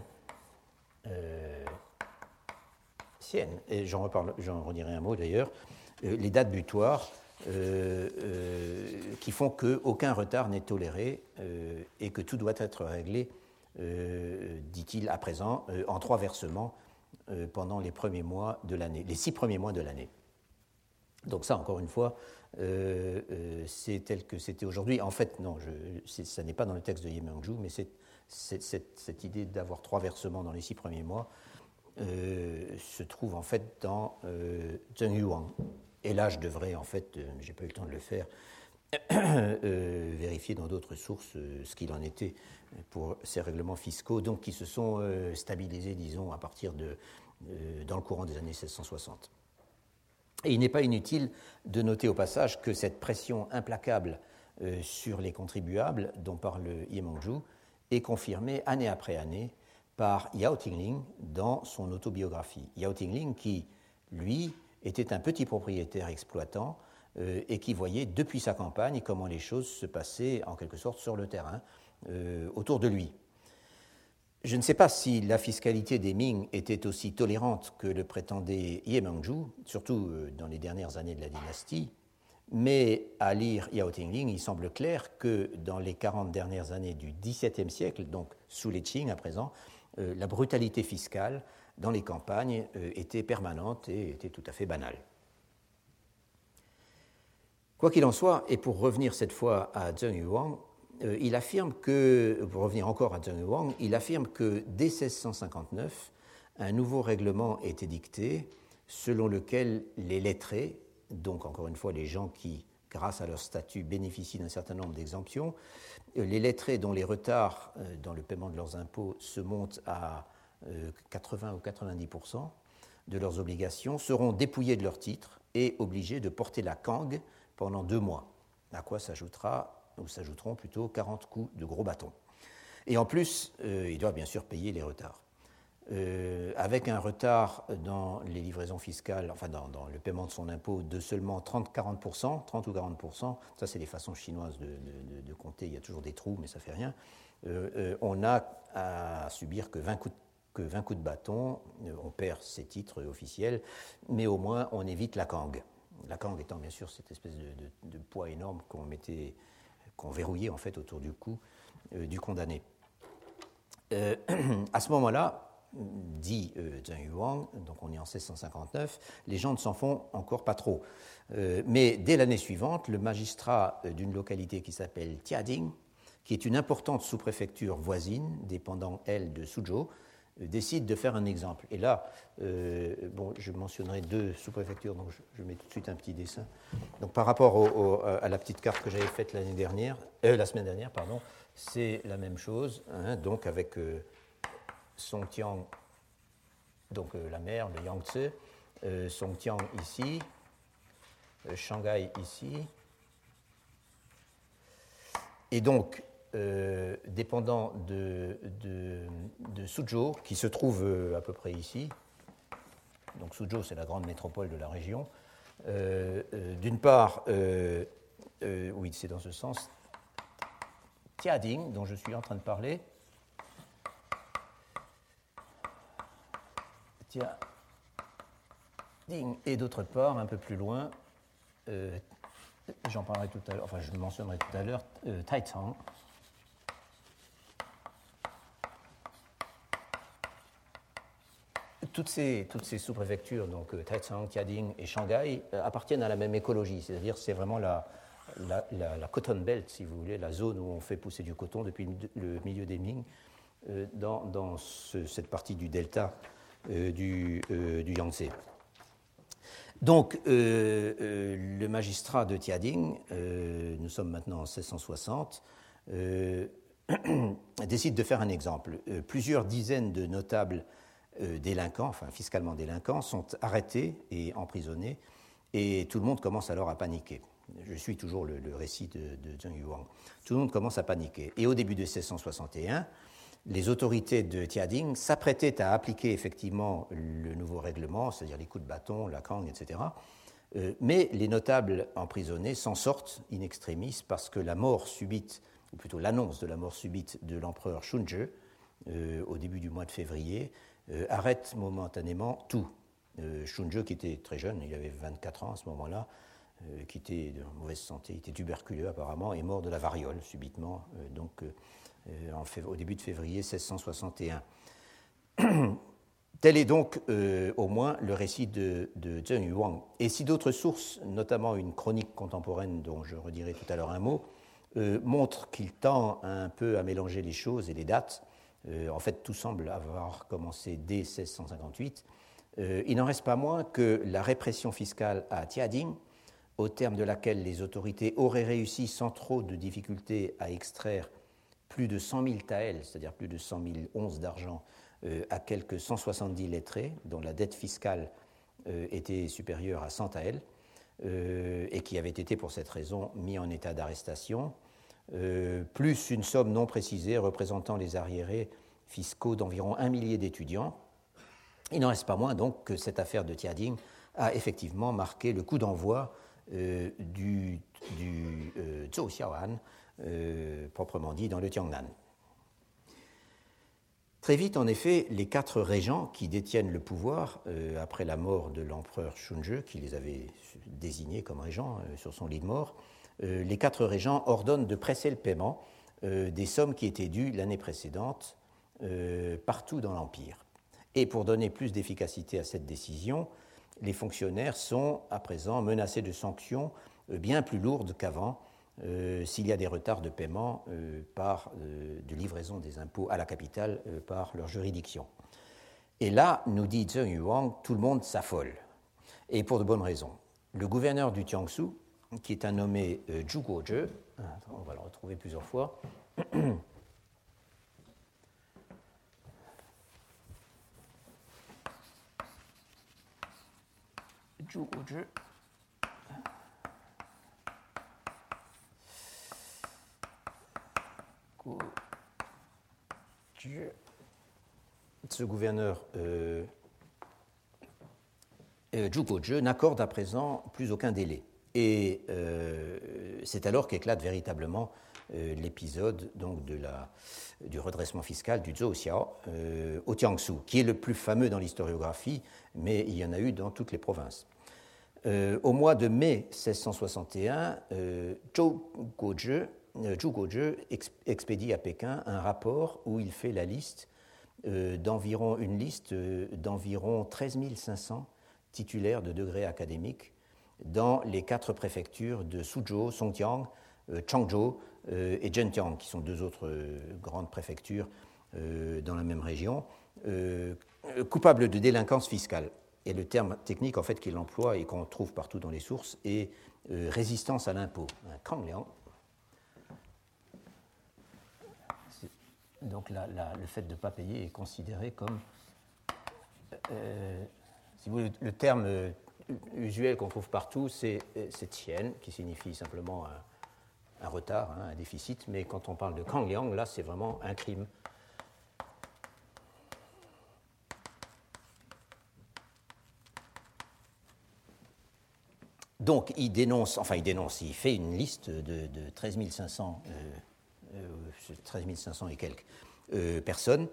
euh, xian, et j'en, reparle, j'en redirai un mot d'ailleurs. Euh, les dates butoirs euh, euh, qui font qu'aucun retard n'est toléré euh, et que tout doit être réglé, euh, dit-il à présent, euh, en trois versements euh, pendant les premiers mois de l'année, les six premiers mois de l'année. Donc ça, encore une fois, euh, euh, c'est tel que c'était aujourd'hui. En fait, non, je, c'est, ça n'est pas dans le texte de Yemongju, mais c'est, c'est, cette, cette idée d'avoir trois versements dans les six premiers mois euh, se trouve en fait dans euh, Zheng Yuan. Et là, je devrais, en fait, euh, j'ai pas eu le temps de le faire, euh, vérifier dans d'autres sources euh, ce qu'il en était pour ces règlements fiscaux, donc qui se sont euh, stabilisés, disons, à partir de, euh, dans le courant des années seize cent soixante. Et il n'est pas inutile de noter au passage que cette pression implacable euh, sur les contribuables dont parle Yemongju est confirmée année après année par Yao Tingling dans son autobiographie. Yao Tingling qui, lui, était un petit propriétaire exploitant euh, et qui voyait depuis sa campagne comment les choses se passaient en quelque sorte sur le terrain euh, autour de lui. Je ne sais pas si la fiscalité des Ming était aussi tolérante que le prétendait Yemongju, surtout dans les dernières années de la dynastie, mais à lire Yao Tingling, il semble clair que dans les quarante dernières années du dix-septième siècle, donc sous les Qing à présent, euh, la brutalité fiscale dans les campagnes euh, était permanente et était tout à fait banale. Quoi qu'il en soit, et pour revenir cette fois à Zheng Yuan, Euh, il affirme que, pour revenir encore à Zheng Yuan, il affirme que dès seize cent cinquante-neuf, un nouveau règlement est édicté selon lequel les lettrés, donc encore une fois les gens qui, grâce à leur statut, bénéficient d'un certain nombre d'exemptions, euh, les lettrés dont les retards euh, dans le paiement de leurs impôts se montent à euh, quatre-vingts ou quatre-vingt-dix pour cent de leurs obligations seront dépouillés de leurs titres et obligés de porter la cangue pendant deux mois, à quoi s'ajoutera où s'ajouteront plutôt quarante coups de gros bâtons. Et en plus, euh, il doit bien sûr payer les retards. Euh, avec un retard dans les livraisons fiscales, enfin dans, dans le paiement de son impôt de seulement trente à quarante pour cent, trente ou quarante pour cent, ça c'est les façons chinoises de, de, de compter, il y a toujours des trous, mais ça ne fait rien, euh, euh, on n'a à subir que vingt coups de, que vingt coups de bâton, euh, on perd ses titres officiels, mais au moins on évite la cangue. La cangue étant bien sûr cette espèce de, de, de poids énorme qu'on mettait qu'on verrouillait en fait autour du cou euh, du condamné. Euh, à ce moment-là, dit euh, Zheng Yuan, donc on est en seize cent cinquante-neuf, les gens ne s'en font encore pas trop. Euh, mais dès l'année suivante, le magistrat euh, d'une localité qui s'appelle Tiading, qui est une importante sous-préfecture voisine, dépendant, elle, de Suzhou, euh, décide de faire un exemple. Et là, euh, bon, je mentionnerai deux sous-préfectures, donc je, je mets tout de suite un petit dessin. Donc par rapport au, au, à la petite carte que j'avais faite l'année dernière, euh, la semaine dernière, pardon, c'est la même chose, hein, donc avec euh, Songjiang, donc euh, la mer, le Yangtze, euh, Songjiang ici, euh, Shanghai ici, et donc euh, dépendant de, de, de Suzhou, qui se trouve euh, à peu près ici, donc Suzhou c'est la grande métropole de la région, euh, euh, d'une part, euh, euh, oui c'est dans ce sens, Tiading, dont je suis en train de parler, Tiading, et d'autre part, un peu plus loin, euh, j'en parlerai tout à l'heure, enfin je le mentionnerai tout à l'heure, euh, Taicang. toutes ces, toutes ces sous-préfectures, donc Taicang, Tiading et Shanghai, euh, appartiennent à la même écologie, c'est-à-dire c'est vraiment la, la, la, la cotton belt, si vous voulez, la zone où on fait pousser du coton depuis le milieu des Ming, euh, dans, dans ce, cette partie du delta euh, du, euh, du Yangtze. Donc, euh, euh, le magistrat de Tiading, euh, nous sommes maintenant en seize cent soixante, euh, décide de faire un exemple. Euh, plusieurs dizaines de notables euh, délinquants, enfin fiscalement délinquants, sont arrêtés et emprisonnés, et tout le monde commence alors à paniquer. Je suis toujours le, le récit de, de Zheng Yuang. Tout le monde commence à paniquer. Et au début de seize cent soixante et un, les autorités de Tiading s'apprêtaient à appliquer effectivement le nouveau règlement, c'est-à-dire les coups de bâton, la cangue, et cetera. Euh, mais les notables emprisonnés s'en sortent in extremis parce que la mort subite, ou plutôt l'annonce de la mort subite de l'empereur Shunzhe, euh, au début du mois de février, euh, arrête momentanément tout. Euh, Shunzhe, qui était très jeune, il avait vingt-quatre ans à ce moment-là, euh, qui était de mauvaise santé, il était tuberculeux apparemment, est mort de la variole subitement, euh, donc euh, En fév- au début de février seize cent soixante et un. Tel est donc euh, au moins le récit de, de Zheng Yuang. Et si d'autres sources, notamment une chronique contemporaine dont je redirai tout à l'heure un mot, euh, montrent qu'il tend un peu à mélanger les choses et les dates, euh, en fait tout semble avoir commencé dès seize cent cinquante-huit, euh, il n'en reste pas moins que la répression fiscale à Tiading, au terme de laquelle les autorités auraient réussi sans trop de difficultés à extraire plus de cent mille taels, c'est-à-dire plus de cent mille onces d'argent, euh, à quelques cent soixante-dix lettrés, dont la dette fiscale euh, était supérieure à cent taels, euh, et qui avaient été pour cette raison mis en état d'arrestation, euh, plus une somme non précisée représentant les arriérés fiscaux d'environ un millier d'étudiants. Il n'en reste pas moins donc que cette affaire de Tiading a effectivement marqué le coup d'envoi euh, du, du euh, Zhou Xiaoan, Euh, proprement dit, dans le Tiangnan. Très vite, en effet, les quatre régents qui détiennent le pouvoir, euh, après la mort de l'empereur Shunzhe, qui les avait désignés comme régents euh, sur son lit de mort, euh, les quatre régents ordonnent de presser le paiement euh, des sommes qui étaient dues l'année précédente euh, partout dans l'Empire. Et pour donner plus d'efficacité à cette décision, les fonctionnaires sont à présent menacés de sanctions euh, bien plus lourdes qu'avant, Euh, s'il y a des retards de paiement euh, par, euh, de livraison des impôts à la capitale euh, par leur juridiction. Et là, nous dit Zheng Yuang, tout le monde s'affole. Et pour de bonnes raisons. Le gouverneur du Jiangsu, qui est un nommé euh, Zhu Guozhe, on va le retrouver plusieurs fois, Zhu Guozhe, ce gouverneur euh, euh, Zhu Guozhe n'accorde à présent plus aucun délai. Et euh, c'est alors qu'éclate véritablement euh, l'épisode donc, de la, du redressement fiscal du Zhou Xiao euh, au Jiangsu, qui est le plus fameux dans l'historiographie, mais il y en a eu dans toutes les provinces. Euh, au mois de mai seize cent soixante et un, euh, Zhou Guozhe Zhu Guozhe expédie à Pékin un rapport où il fait la liste euh, d'environ, une liste euh, d'environ treize mille cinq cents titulaires de degrés académiques dans les quatre préfectures de Suzhou, Songjiang, euh, Changzhou euh, et Zhenjiang, qui sont deux autres euh, grandes préfectures euh, dans la même région, euh, coupables de délinquance fiscale. Et le terme technique en fait, qu'il emploie et qu'on trouve partout dans les sources est euh, résistance à l'impôt, un Kangliang. Donc la, la, le fait de ne pas payer est considéré comme, euh, si vous voulez, le terme euh, usuel qu'on trouve partout, c'est, c'est tian, qui signifie simplement un, un retard, hein, un déficit, mais quand on parle de kangliang, là c'est vraiment un crime. Donc il dénonce, enfin il dénonce, il fait une liste de, de treize mille cinq cents euh, Euh, treize mille cinq cents et quelques euh, personnes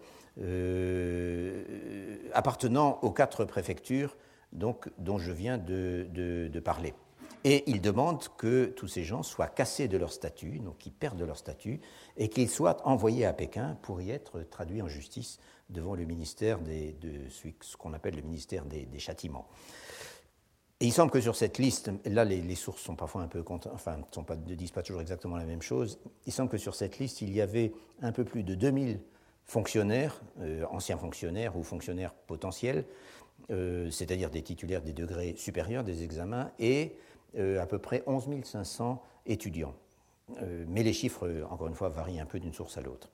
euh, appartenant aux quatre préfectures donc, dont je viens de, de, de parler. Et il demande que tous ces gens soient cassés de leur statut, donc qu'ils perdent leur statut, et qu'ils soient envoyés à Pékin pour y être traduits en justice devant le ministère des, de ce qu'on appelle le ministère des, des châtiments. Et il semble que sur cette liste, là les, les sources sont parfois un peu, enfin, sont pas, ne disent pas toujours exactement la même chose, il semble que sur cette liste, il y avait un peu plus de deux mille fonctionnaires, euh, anciens fonctionnaires ou fonctionnaires potentiels, euh, c'est-à-dire des titulaires des degrés supérieurs des examens, et euh, à peu près onze mille cinq cents étudiants. Euh, mais les chiffres, encore une fois, varient un peu d'une source à l'autre.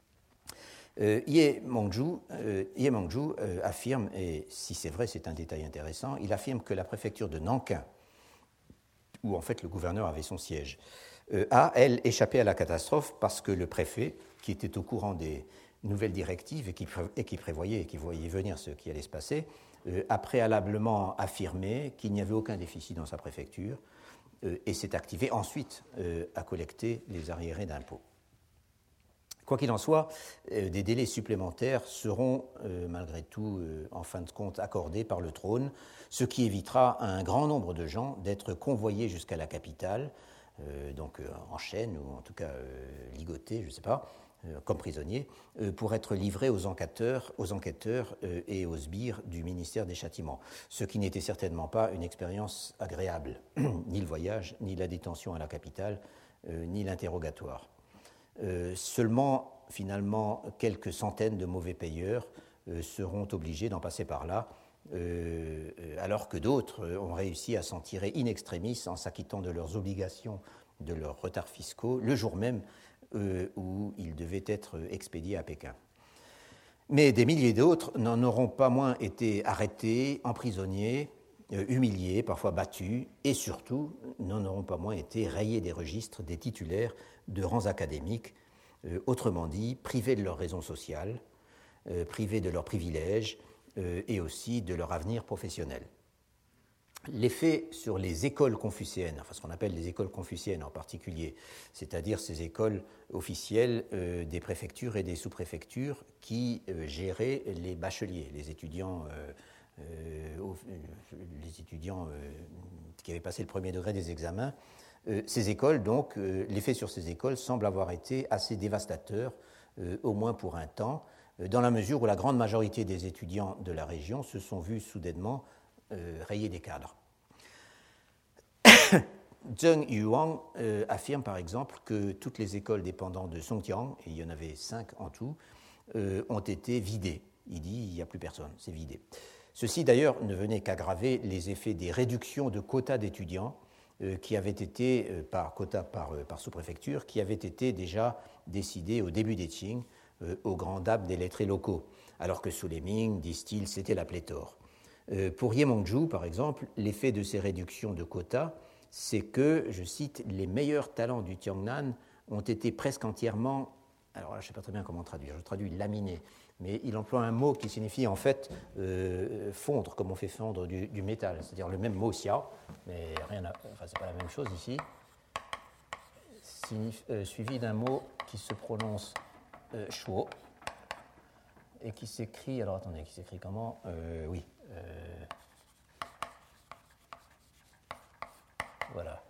Euh, Ye Mengzhu, euh, Ye Mengzhu euh, affirme, et si c'est vrai, c'est un détail intéressant, il affirme que la préfecture de Nankin, où en fait le gouverneur avait son siège, euh, a, elle, échappé à la catastrophe parce que le préfet, qui était au courant des nouvelles directives et qui, et qui prévoyait et qui voyait venir ce qui allait se passer, euh, a préalablement affirmé qu'il n'y avait aucun déficit dans sa préfecture euh, et s'est activé ensuite euh, à collecter les arriérés d'impôts. Quoi qu'il en soit, euh, des délais supplémentaires seront euh, malgré tout, euh, en fin de compte, accordés par le trône, ce qui évitera à un grand nombre de gens d'être convoyés jusqu'à la capitale, euh, donc euh, en chaîne ou en tout cas euh, ligotés, je ne sais pas, euh, comme prisonniers, euh, pour être livrés aux enquêteurs, aux enquêteurs euh, et aux sbires du ministère des Châtiments, ce qui n'était certainement pas une expérience agréable, ni le voyage, ni la détention à la capitale, euh, ni l'interrogatoire. Euh, seulement, finalement, quelques centaines de mauvais payeurs euh, seront obligés d'en passer par là, euh, alors que d'autres euh, ont réussi à s'en tirer in extremis en s'acquittant de leurs obligations, de leurs retards fiscaux, le jour même euh, où ils devaient être expédiés à Pékin. Mais des milliers d'autres n'en auront pas moins été arrêtés, emprisonnés, euh, humiliés, parfois battus, et surtout n'en auront pas moins été rayés des registres des titulaires de rangs académiques, euh, autrement dit, privés de leur raison sociale, euh, privés de leurs privilèges euh, et aussi de leur avenir professionnel. L'effet sur les écoles confucéennes, enfin ce qu'on appelle les écoles confucéennes en particulier, c'est-à-dire ces écoles officielles euh, des préfectures et des sous-préfectures qui euh, géraient les bacheliers, les étudiants, euh, euh, les étudiants euh, qui avaient passé le premier degré des examens. Euh, ces écoles, donc, euh, l'effet sur ces écoles semble avoir été assez dévastateur, euh, au moins pour un temps, euh, dans la mesure où la grande majorité des étudiants de la région se sont vus soudainement euh, rayés des cadres. Zheng Yuang euh, affirme par exemple que toutes les écoles dépendantes de Songjiang, et il y en avait cinq en tout, euh, ont été vidées. Il dit il n'y a plus personne, c'est vidé. Ceci d'ailleurs ne venait qu'aggraver les effets des réductions de quotas d'étudiants euh, qui avaient été, euh, par quota par, euh, par sous-préfecture, qui avaient été déjà décidés au début des Qing, euh, aux grandes dames des lettrés locaux, alors que sous les Ming, disent-ils, c'était la pléthore. Euh, pour Ye Mengzhu, par exemple, l'effet de ces réductions de quotas, c'est que, je cite, les meilleurs talents du Tiangnan ont été presque entièrement, alors là je ne sais pas très bien comment traduire, je traduis laminés, mais il emploie un mot qui signifie en fait euh, fondre, comme on fait fondre du, du métal, c'est-à-dire le même mot xia, mais rien à, enfin c'est pas la même chose ici, signifie, euh, suivi d'un mot qui se prononce euh, shuo et qui s'écrit, alors attendez, qui s'écrit comment euh, Oui. Euh, Voilà.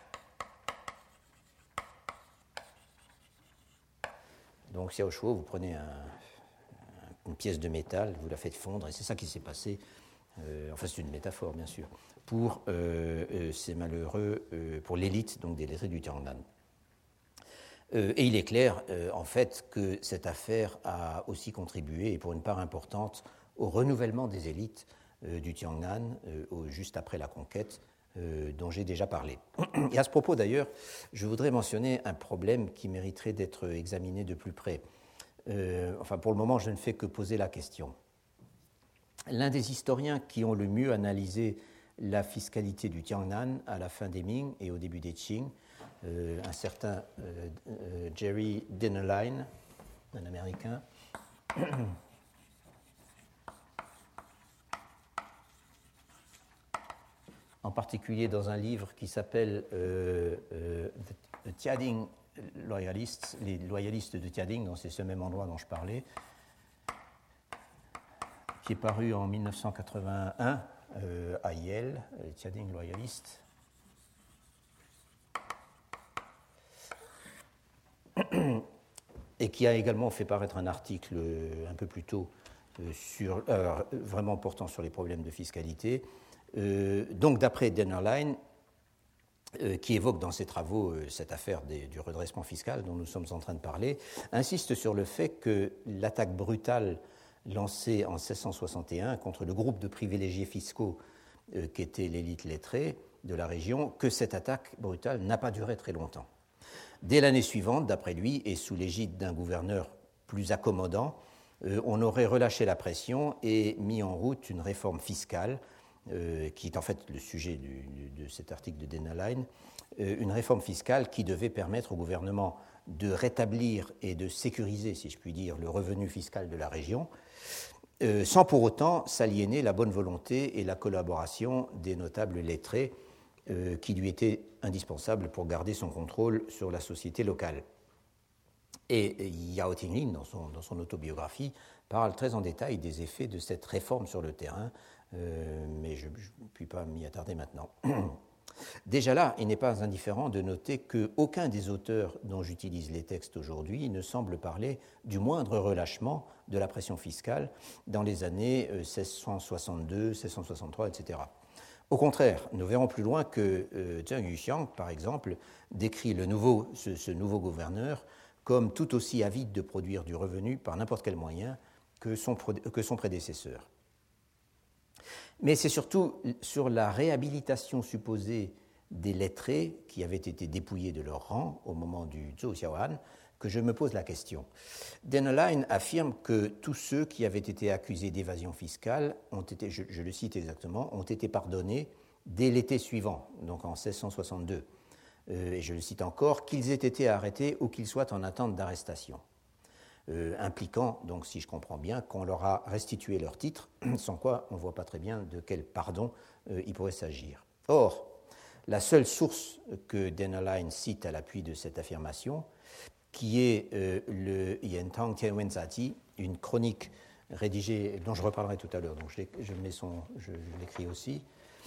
Donc, xiao shuo, vous prenez un, un, une pièce de métal, vous la faites fondre, et c'est ça qui s'est passé. Euh, enfin, c'est une métaphore, bien sûr, pour euh, euh, ces malheureux, euh, pour l'élite donc des lettrés du Tiangnan. Euh, et il est clair, euh, en fait, que cette affaire a aussi contribué, et pour une part importante, au renouvellement des élites euh, du Tiangnan, euh, au, juste après la conquête, Euh, dont j'ai déjà parlé. Et à ce propos, d'ailleurs, je voudrais mentionner un problème qui mériterait d'être examiné de plus près. Euh, enfin, pour le moment, je ne fais que poser la question. L'un des historiens qui ont le mieux analysé la fiscalité du Tiangnan à la fin des Ming et au début des Qing, euh, un certain euh, euh, Jerry Dennerlein, un Américain, en particulier dans un livre qui s'appelle euh, euh, The Tiading Loyalists, les loyalistes de Tiading, donc c'est ce même endroit dont je parlais, qui est paru en dix-neuf cent quatre-vingt-un euh, à Yale, les Tiading Loyalistes. et qui a également fait paraître un article un peu plus tôt euh, sur, euh, vraiment portant sur les problèmes de fiscalité. Euh, donc, d'après Dennerlein, euh, qui évoque dans ses travaux euh, cette affaire des, du redressement fiscal dont nous sommes en train de parler, insiste sur le fait que l'attaque brutale lancée en seize cent soixante et un contre le groupe de privilégiés fiscaux euh, qu'était l'élite lettrée de la région, que cette attaque brutale n'a pas duré très longtemps. Dès l'année suivante, d'après lui, et sous l'égide d'un gouverneur plus accommodant, euh, on aurait relâché la pression et mis en route une réforme fiscale, euh, qui est en fait le sujet du, de cet article de Dennerlein, euh, une réforme fiscale qui devait permettre au gouvernement de rétablir et de sécuriser, si je puis dire, le revenu fiscal de la région, euh, sans pour autant s'aliéner la bonne volonté et la collaboration des notables lettrés, Euh, qui lui était indispensable pour garder son contrôle sur la société locale. Et, et Yao Tinglin, dans son, dans son autobiographie, parle très en détail des effets de cette réforme sur le terrain, euh, mais je ne puis pas m'y attarder maintenant. Déjà là, il n'est pas indifférent de noter qu'aucun des auteurs dont j'utilise les textes aujourd'hui ne semble parler du moindre relâchement de la pression fiscale dans les années seize cent soixante-deux, seize cent soixante-trois, et cetera. Au contraire, nous verrons plus loin que euh, Zheng Yuxiang, par exemple, décrit le nouveau, ce, ce nouveau gouverneur comme tout aussi avide de produire du revenu par n'importe quel moyen que son, que son prédécesseur. Mais c'est surtout sur la réhabilitation supposée des lettrés qui avaient été dépouillés de leur rang au moment du Zhou Xiaohan que je me pose la question. Dennerlein affirme que tous ceux qui avaient été accusés d'évasion fiscale ont été, je, je le cite exactement, ont été pardonnés dès l'été suivant, donc en seize cent soixante-deux. Euh, et je le cite encore, qu'ils aient été arrêtés ou qu'ils soient en attente d'arrestation. Euh, impliquant, donc si je comprends bien, qu'on leur a restitué leur titre, sans quoi on ne voit pas très bien de quel pardon euh, il pourrait s'agir. Or, la seule source que Dennerlein cite à l'appui de cette affirmation, qui est euh, le Yentang Tianwenzati, une chronique rédigée, dont je reparlerai tout à l'heure, donc je, je, mets son, je, je l'écris aussi,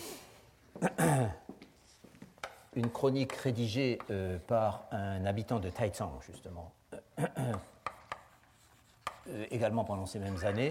une chronique rédigée euh, par un habitant de Taizang, justement, euh, également pendant ces mêmes années,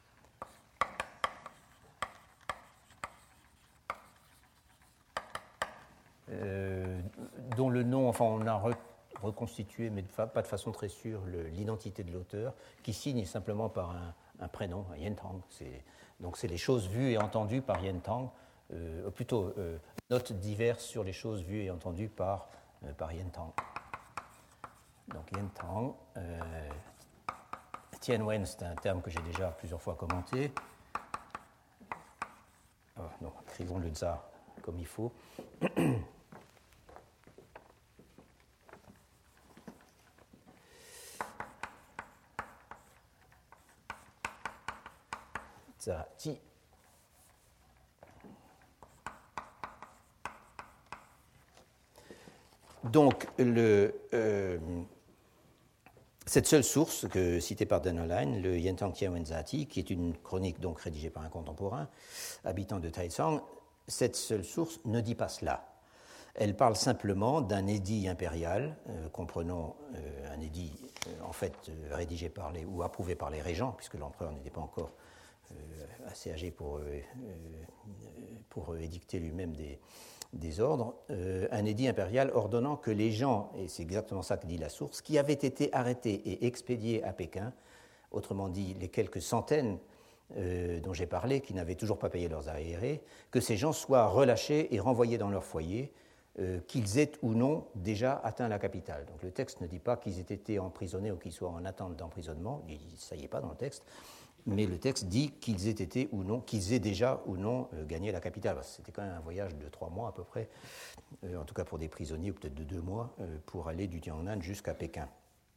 euh, dont le nom, enfin on a re, reconstitué, mais de fa, pas de façon très sûre, le, l'identité de l'auteur, qui signe simplement par un, un prénom, un Yentang. C'est, donc c'est les choses vues et entendues par Yentang, euh, plutôt euh, notes diverses sur les choses vues et entendues par, euh, par Yentang. Donc Yentang, euh, Tianwen, c'est un terme que j'ai déjà plusieurs fois commenté. Oh, non, écrivons le tsar comme il faut. Zati. Donc, le, euh, cette seule source que, citée par Dennerlein, le Yentang Tianwenzati, qui est une chronique donc rédigée par un contemporain, habitant de Taizang, cette seule source ne dit pas cela. Elle parle simplement d'un édit impérial, euh, comprenant euh, un édit euh, en fait euh, rédigé par les, ou approuvé par les régents, puisque l'empereur n'était pas encore euh, assez âgé pour, euh, pour édicter lui-même des, des ordres, euh, un édit impérial ordonnant que les gens, et c'est exactement ça que dit la source, qui avaient été arrêtés et expédiés à Pékin, autrement dit les quelques centaines euh, dont j'ai parlé, qui n'avaient toujours pas payé leurs arriérés, que ces gens soient relâchés et renvoyés dans leur foyer, euh, qu'ils aient ou non déjà atteint la capitale. Donc le texte ne dit pas qu'ils aient été emprisonnés ou qu'ils soient en attente d'emprisonnement, ça y est pas dans le texte, mais le texte dit qu'ils aient été ou non, qu'ils aient déjà ou non euh, gagné la capitale. C'était quand même un voyage de trois mois à peu près, euh, en tout cas pour des prisonniers, ou peut-être de deux mois, euh, pour aller du Tiangnan jusqu'à Pékin.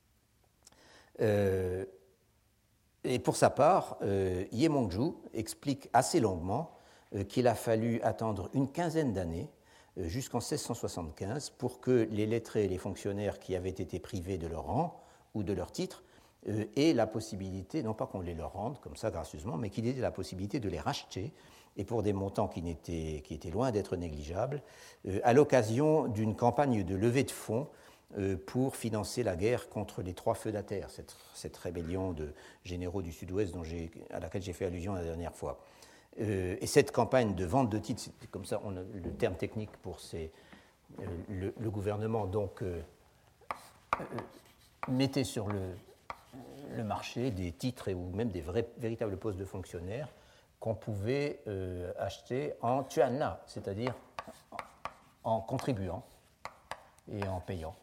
Euh, et pour sa part, euh, Ye Mongzhu explique assez longuement euh, qu'il a fallu attendre une quinzaine d'années, euh, jusqu'en seize cent soixante-quinze, pour que les lettrés et les fonctionnaires qui avaient été privés de leur rang ou de leur titre Euh, et la possibilité, non pas qu'on les leur rende comme ça gracieusement, mais qu'il ait la possibilité de les racheter, et pour des montants qui, n'étaient, qui étaient loin d'être négligeables, euh, à l'occasion d'une campagne de levée de fonds euh, pour financer la guerre contre les trois feudataires, cette, cette rébellion de généraux du Sud-Ouest dont j'ai, à laquelle j'ai fait allusion la dernière fois. Euh, et cette campagne de vente de titres, c'est comme ça, on a, le terme technique pour c'est euh, le, le gouvernement donc euh, euh, mettait sur le, le marché des titres et, ou même des vrais, véritables postes de fonctionnaires qu'on pouvait euh, acheter en tuanna, c'est-à-dire en contribuant et en payant.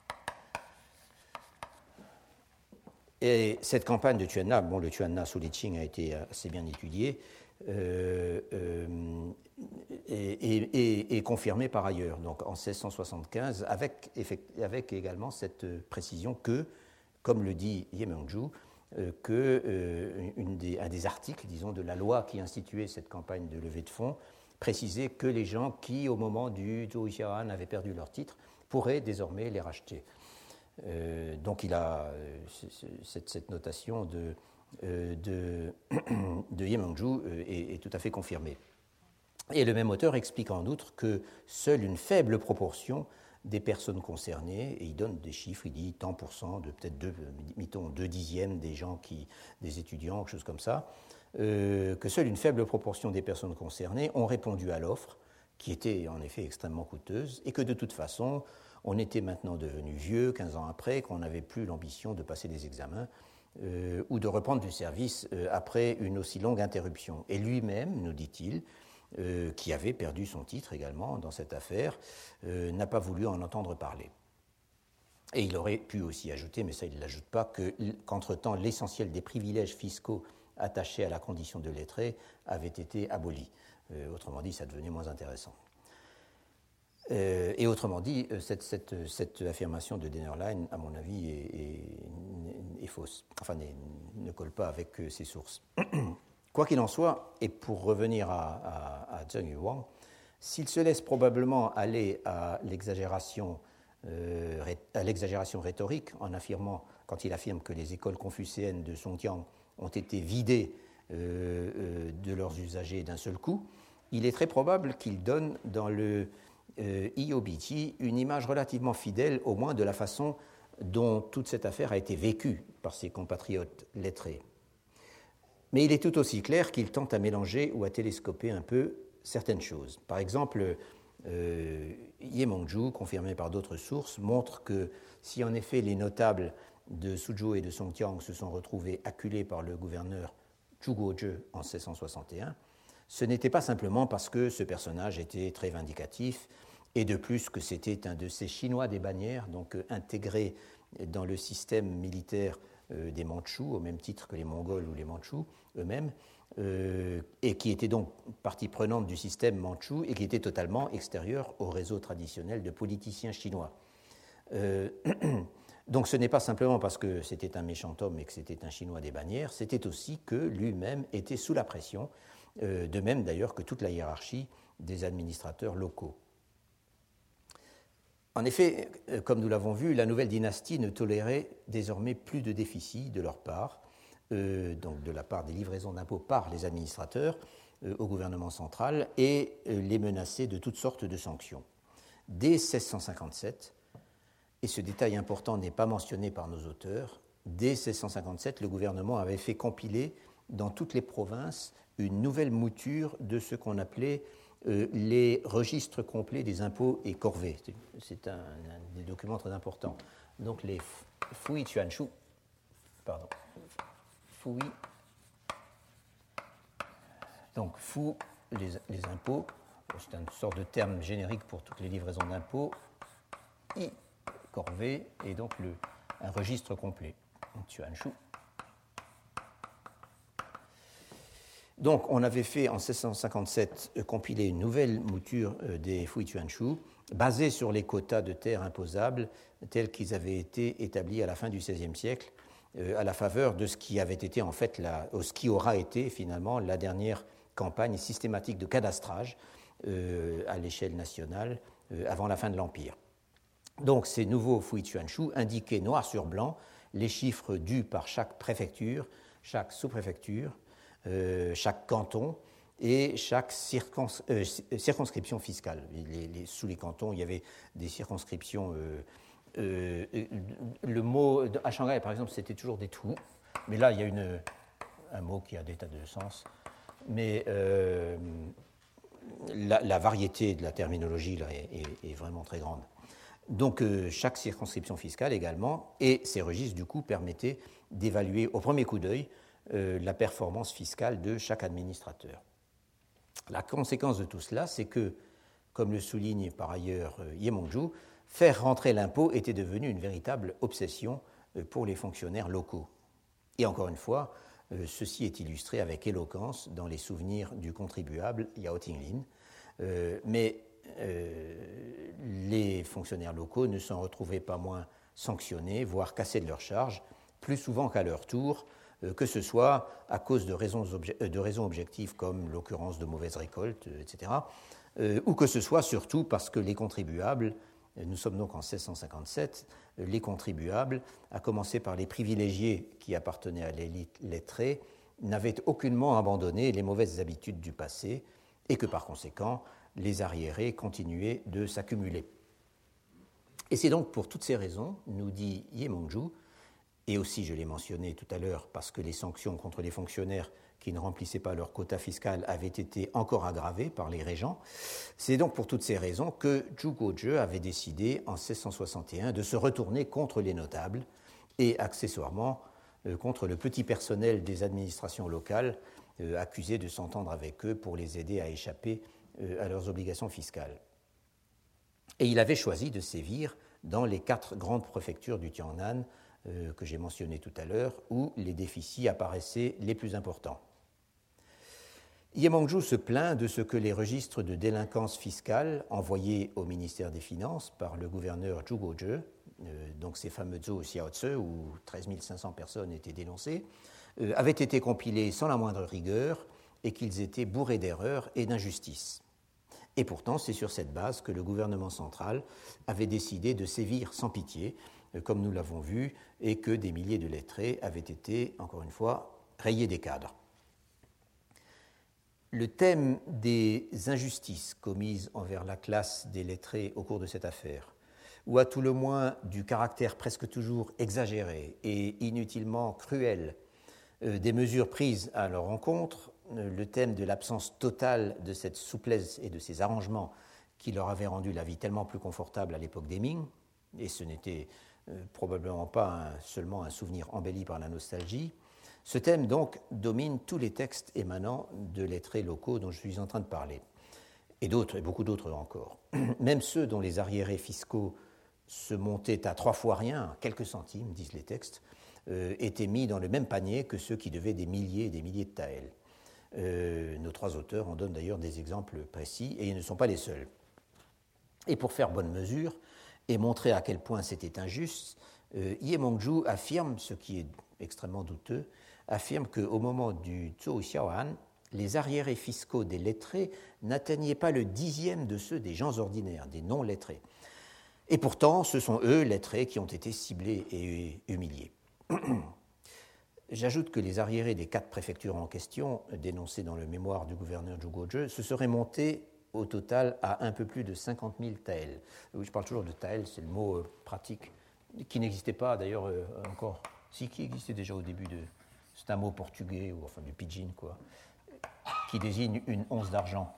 Et cette campagne de tuanna, bon, le tuanna sous les Qing a été assez bien étudié, euh, euh, et, et, et confirmé par ailleurs, donc en seize cent soixante-quinze, avec, avec également cette précision que, comme le dit Ye Mengzhu, euh, que euh, une des, un des articles, disons, de la loi qui instituait cette campagne de levée de fonds précisait que les gens qui, au moment du Zhou Xiaoan, avaient perdu leur titre, pourraient désormais les racheter. Euh, donc il a euh, cette, cette notation de, euh, de, de Ye Mengzhu euh, est, est tout à fait confirmée. Et le même auteur explique en outre que seule une faible proportion des personnes concernées, et il donne des chiffres, il dit tant pour cent, de peut-être deux, mettons deux dixièmes des gens, qui, des étudiants, quelque chose comme ça, euh, que seule une faible proportion des personnes concernées ont répondu à l'offre, qui était en effet extrêmement coûteuse, et que de toute façon, on était maintenant devenu vieux, quinze ans après, qu'on n'avait plus l'ambition de passer des examens euh, ou de reprendre du service euh, après une aussi longue interruption. Et lui-même, nous dit-il, euh, qui avait perdu son titre également dans cette affaire, euh, n'a pas voulu en entendre parler. Et il aurait pu aussi ajouter, mais ça il ne l'ajoute pas, que, qu'entre-temps, l'essentiel des privilèges fiscaux attachés à la condition de lettré avait été aboli. Euh, autrement dit, ça devenait moins intéressant. Euh, et autrement dit, cette, cette, cette affirmation de Dennerlein, à mon avis, est, est, est fausse, enfin ne colle pas avec ses sources. Quoi qu'il en soit, et pour revenir à, à, à Zheng Yuhuang, s'il se laisse probablement aller à l'exagération, euh, à l'exagération rhétorique en affirmant, quand il affirme que les écoles confucéennes de Songjiang ont été vidées euh, euh, de leurs usagers d'un seul coup, il est très probable qu'il donne dans le Euh, Iobichi une image relativement fidèle, au moins de la façon dont toute cette affaire a été vécue par ses compatriotes lettrés. Mais il est tout aussi clair qu'il tente à mélanger ou à télescoper un peu certaines choses. Par exemple, euh, Ye Mengzhu, confirmé par d'autres sources, montre que si en effet les notables de Suzhou et de Songjiang se sont retrouvés acculés par le gouverneur Zhu Guozhi en seize cent soixante et un, ce n'était pas simplement parce que ce personnage était très vindicatif et de plus que c'était un de ces Chinois des bannières, donc euh, intégrés dans le système militaire euh, des Mandchous, au même titre que les Mongols ou les Mandchous eux-mêmes, euh, et qui était donc partie prenante du système mandchou et qui était totalement extérieur au réseau traditionnel de politiciens chinois. Euh, donc ce n'est pas simplement parce que c'était un méchant homme et que c'était un Chinois des bannières, c'était aussi que lui-même était sous la pression, Euh, de même d'ailleurs que toute la hiérarchie des administrateurs locaux. En effet, comme nous l'avons vu, la nouvelle dynastie ne tolérait désormais plus de déficits de leur part, euh, donc de la part des livraisons d'impôts par les administrateurs euh, au gouvernement central, et euh, les menaçait de toutes sortes de sanctions. Dès seize cent cinquante-sept, et ce détail important n'est pas mentionné par nos auteurs, dès seize cent cinquante-sept, le gouvernement avait fait compiler dans toutes les provinces une nouvelle mouture de ce qu'on appelait euh, les registres complets des impôts et corvées. C'est un, un des documents très importants. Donc les Fui Chuanshu, pardon, Fui, donc Fu, les, les impôts, c'est une sorte de terme générique pour toutes les livraisons d'impôts, I, corvée, et donc le, un registre complet, Chuanshu. Donc, on avait fait en seize cent cinquante-sept euh, compiler une nouvelle mouture euh, des Fui Chuanshu, basée sur les quotas de terres imposables tels qu'ils avaient été établis à la fin du seizième siècle, euh, à la faveur de ce qui avait été en fait, la, euh, ce qui aura été finalement la dernière campagne systématique de cadastrage euh, à l'échelle nationale euh, avant la fin de l'Empire. Donc, ces nouveaux Fui Chuanshu indiquaient noir sur blanc les chiffres dus par chaque préfecture, chaque sous-préfecture, Euh, chaque canton et chaque circons, euh, circonscription fiscale. Les, les, sous les cantons, il y avait des circonscriptions euh, euh, le mot à Shanghai, par exemple, c'était toujours des trous, mais là, il y a une, un mot qui a des tas de sens. Mais euh, la, la variété de la terminologie là, est, est, est vraiment très grande. Donc, euh, chaque circonscription fiscale également, et ces registres, du coup, permettaient d'évaluer au premier coup d'œil euh, la performance fiscale de chaque administrateur. La conséquence de tout cela, c'est que, comme le souligne par ailleurs euh, Ye Mongju, faire rentrer l'impôt était devenu une véritable obsession euh, pour les fonctionnaires locaux. Et encore une fois, euh, ceci est illustré avec éloquence dans les souvenirs du contribuable Yao Tinglin. Euh, mais euh, les fonctionnaires locaux ne s'en retrouvaient pas moins sanctionnés, voire cassés de leurs charges, plus souvent qu'à leur tour, euh, que ce soit à cause de raisons, obje- de raisons objectives comme l'occurrence de mauvaises récoltes, euh, et cetera, euh, ou que ce soit surtout parce que les contribuables, euh, nous sommes donc en seize cent cinquante-sept, euh, les contribuables, à commencer par les privilégiés qui appartenaient à l'élite lettrée, n'avaient aucunement abandonné les mauvaises habitudes du passé et que par conséquent, les arriérés continuaient de s'accumuler. Et c'est donc pour toutes ces raisons, nous dit Ye Mongju, et aussi je l'ai mentionné tout à l'heure parce que les sanctions contre les fonctionnaires qui ne remplissaient pas leur quota fiscal avaient été encore aggravées par les régents, c'est donc pour toutes ces raisons que Zhuguozhe avait décidé en seize cent soixante et un de se retourner contre les notables et accessoirement euh, contre le petit personnel des administrations locales euh, accusés de s'entendre avec eux pour les aider à échapper à leurs obligations fiscales. Et il avait choisi de sévir dans les quatre grandes préfectures du Tiangnan euh, que j'ai mentionnées tout à l'heure, où les déficits apparaissaient les plus importants. Ye Mongju se plaint de ce que les registres de délinquance fiscale envoyés au ministère des Finances par le gouverneur Zhuguozhe, euh, donc ces fameux Zhou Xiaozi où treize mille cinq cents personnes étaient dénoncées, euh, avaient été compilés sans la moindre rigueur et qu'ils étaient bourrés d'erreurs et d'injustices. Et pourtant, c'est sur cette base que le gouvernement central avait décidé de sévir sans pitié, comme nous l'avons vu, et que des milliers de lettrés avaient été, encore une fois, rayés des cadres. Le thème des injustices commises envers la classe des lettrés au cours de cette affaire, ou à tout le moins du caractère presque toujours exagéré et inutilement cruel euh, des mesures prises à leur encontre, le thème de l'absence totale de cette souplesse et de ces arrangements qui leur avaient rendu la vie tellement plus confortable à l'époque des Ming, et ce n'était euh, probablement pas un, seulement un souvenir embelli par la nostalgie, ce thème donc domine tous les textes émanant de lettrés locaux dont je suis en train de parler, et d'autres, et beaucoup d'autres encore. Même ceux dont les arriérés fiscaux se montaient à trois fois rien, quelques centimes, disent les textes, euh, étaient mis dans le même panier que ceux qui devaient des milliers et des milliers de taels. Euh, nos trois auteurs en donnent d'ailleurs des exemples précis, et ils ne sont pas les seuls. Et pour faire bonne mesure, et montrer à quel point c'était injuste, euh, Ye Mongju affirme, ce qui est extrêmement douteux, affirme qu'au moment du Zhou Xiaoan, les arriérés fiscaux des lettrés n'atteignaient pas le dixième de ceux des gens ordinaires, des non-lettrés. Et pourtant, ce sont eux, lettrés, qui ont été ciblés et humiliés. J'ajoute que les arriérés des quatre préfectures en question, dénoncés dans le mémoire du gouverneur Zhuguozhe, se seraient montés au total à un peu plus de cinquante mille taels. Oui, je parle toujours de taels, c'est le mot euh, pratique, qui n'existait pas d'ailleurs euh, encore, si, qui existait déjà au début de... C'est un mot portugais, ou enfin du pidgin, quoi, qui désigne une once d'argent,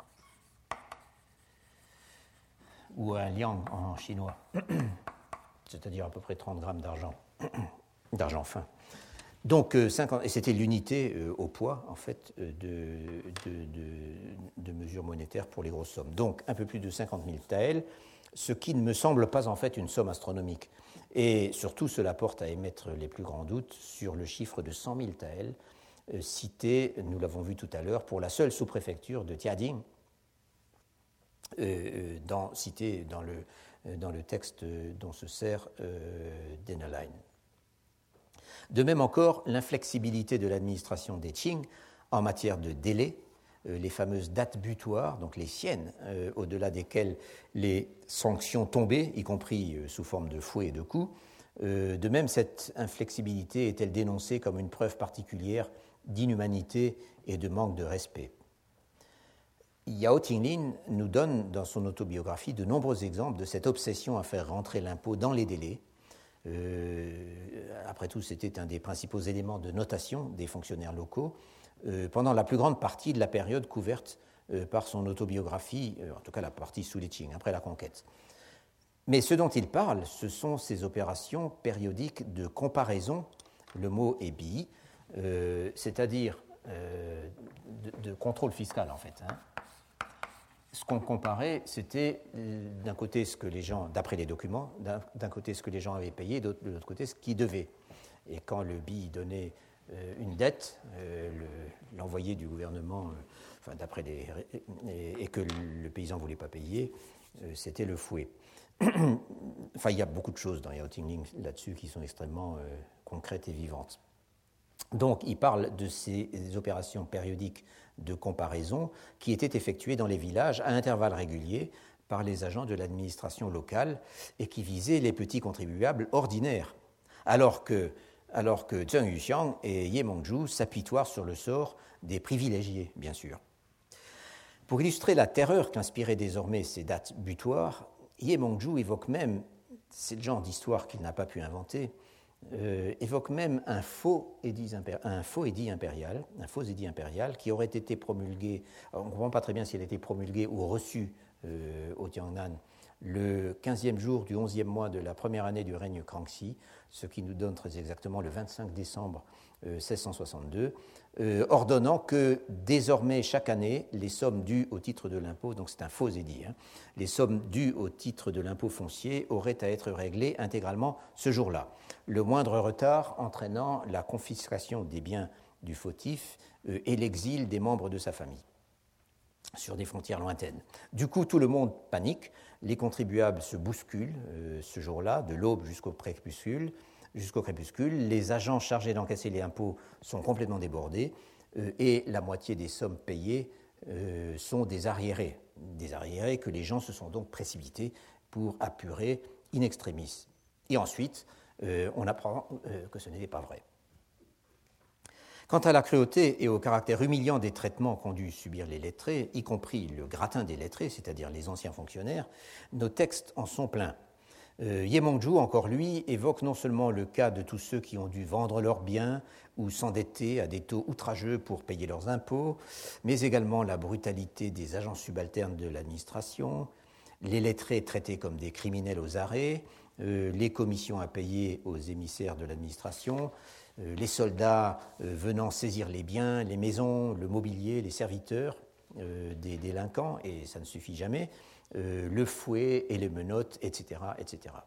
ou un liang en chinois, c'est-à-dire à peu près trente grammes d'argent, d'argent fin. Donc, euh, cinquante, et c'était l'unité euh, au poids, en fait, euh, de, de, de, de mesures monétaires pour les grosses sommes. Donc, un peu plus de cinquante mille taels, ce qui ne me semble pas, en fait, une somme astronomique. Et surtout, cela porte à émettre les plus grands doutes sur le chiffre de cent mille taels, euh, cité, nous l'avons vu tout à l'heure, pour la seule sous-préfecture de Tiading, euh, dans, cité dans le, dans le texte dont se sert euh, Denelein. De même encore, l'inflexibilité de l'administration des Qing en matière de délai, euh, les fameuses dates butoirs, donc les siennes, euh, au-delà desquelles les sanctions tombaient, y compris euh, sous forme de fouets et de coups. Euh, de même, cette inflexibilité est-elle dénoncée comme une preuve particulière d'inhumanité et de manque de respect. Yao Tinglin nous donne dans son autobiographie de nombreux exemples de cette obsession à faire rentrer l'impôt dans les délais. Euh, après tout, c'était un des principaux éléments de notation des fonctionnaires locaux euh, pendant la plus grande partie de la période couverte euh, par son autobiographie, euh, en tout cas la partie sous les Qing, après la conquête. Mais ce dont il parle, ce sont ces opérations périodiques de comparaison, le mot est bi, euh, c'est-à-dire euh, de, de contrôle fiscal en fait. Hein. Ce qu'on comparait, c'était d'un côté ce que les gens, d'après les documents, d'un, d'un côté ce que les gens avaient payé, de l'autre côté ce qu'ils devaient. Et quand le bi donnait euh, une dette, euh, le, l'envoyé du gouvernement, euh, enfin d'après les, et, et que le, le paysan ne voulait pas payer, euh, c'était le fouet. Enfin, il y a beaucoup de choses dans Yao Tinglin là-dessus qui sont extrêmement euh, concrètes et vivantes. Donc, il parle de ces opérations périodiques de comparaison qui étaient effectuées dans les villages à intervalles réguliers par les agents de l'administration locale et qui visaient les petits contribuables ordinaires, alors que, alors que Zheng Yuxiang et Ye Mengzhu s'apitoient sur le sort des privilégiés, bien sûr. Pour illustrer la terreur qu'inspiraient désormais ces dates butoirs, Ye Mengzhu évoque même, c'est le genre d'histoire qu'il n'a pas pu inventer, Euh, évoque même un faux édit, un faux édit impérial, un faux édit impérial qui aurait été promulgué, on ne comprend pas très bien s'il a été promulgué ou reçu euh, au Tiangnan le quinzième jour du onzième mois de la première année du règne Kangxi, ce qui nous donne très exactement le vingt-cinq décembre euh, seize cent soixante-deux, euh, ordonnant que désormais chaque année, les sommes dues au titre de l'impôt, donc c'est un faux édit, hein, les sommes dues au titre de l'impôt foncier auraient à être réglées intégralement ce jour-là. Le moindre retard entraînant la confiscation des biens du fautif euh, et l'exil des membres de sa famille sur des frontières lointaines. Du coup, tout le monde panique, les contribuables se bousculent euh, ce jour-là, de l'aube jusqu'au crépuscule, jusqu'au crépuscule. Les agents chargés d'encaisser les impôts sont complètement débordés euh, et la moitié des sommes payées euh, sont des arriérés, des arriérés que les gens se sont donc précipités pour apurer in extremis. Et ensuite, euh, on apprend euh, que ce n'était pas vrai. Quant à la cruauté et au caractère humiliant des traitements qu'ont dû subir les lettrés, y compris le gratin des lettrés, c'est-à-dire les anciens fonctionnaires, nos textes en sont pleins. Euh, Ye Mengzhu, encore lui, évoque non seulement le cas de tous ceux qui ont dû vendre leurs biens ou s'endetter à des taux outrageux pour payer leurs impôts, mais également la brutalité des agents subalternes de l'administration, les lettrés traités comme des criminels aux arrêts, euh, les commissions à payer aux émissaires de l'administration, euh, les soldats euh, venant saisir les biens, les maisons, le mobilier, les serviteurs euh, des délinquants, et ça ne suffit jamais, euh, le fouet et les menottes, et cetera, et cetera.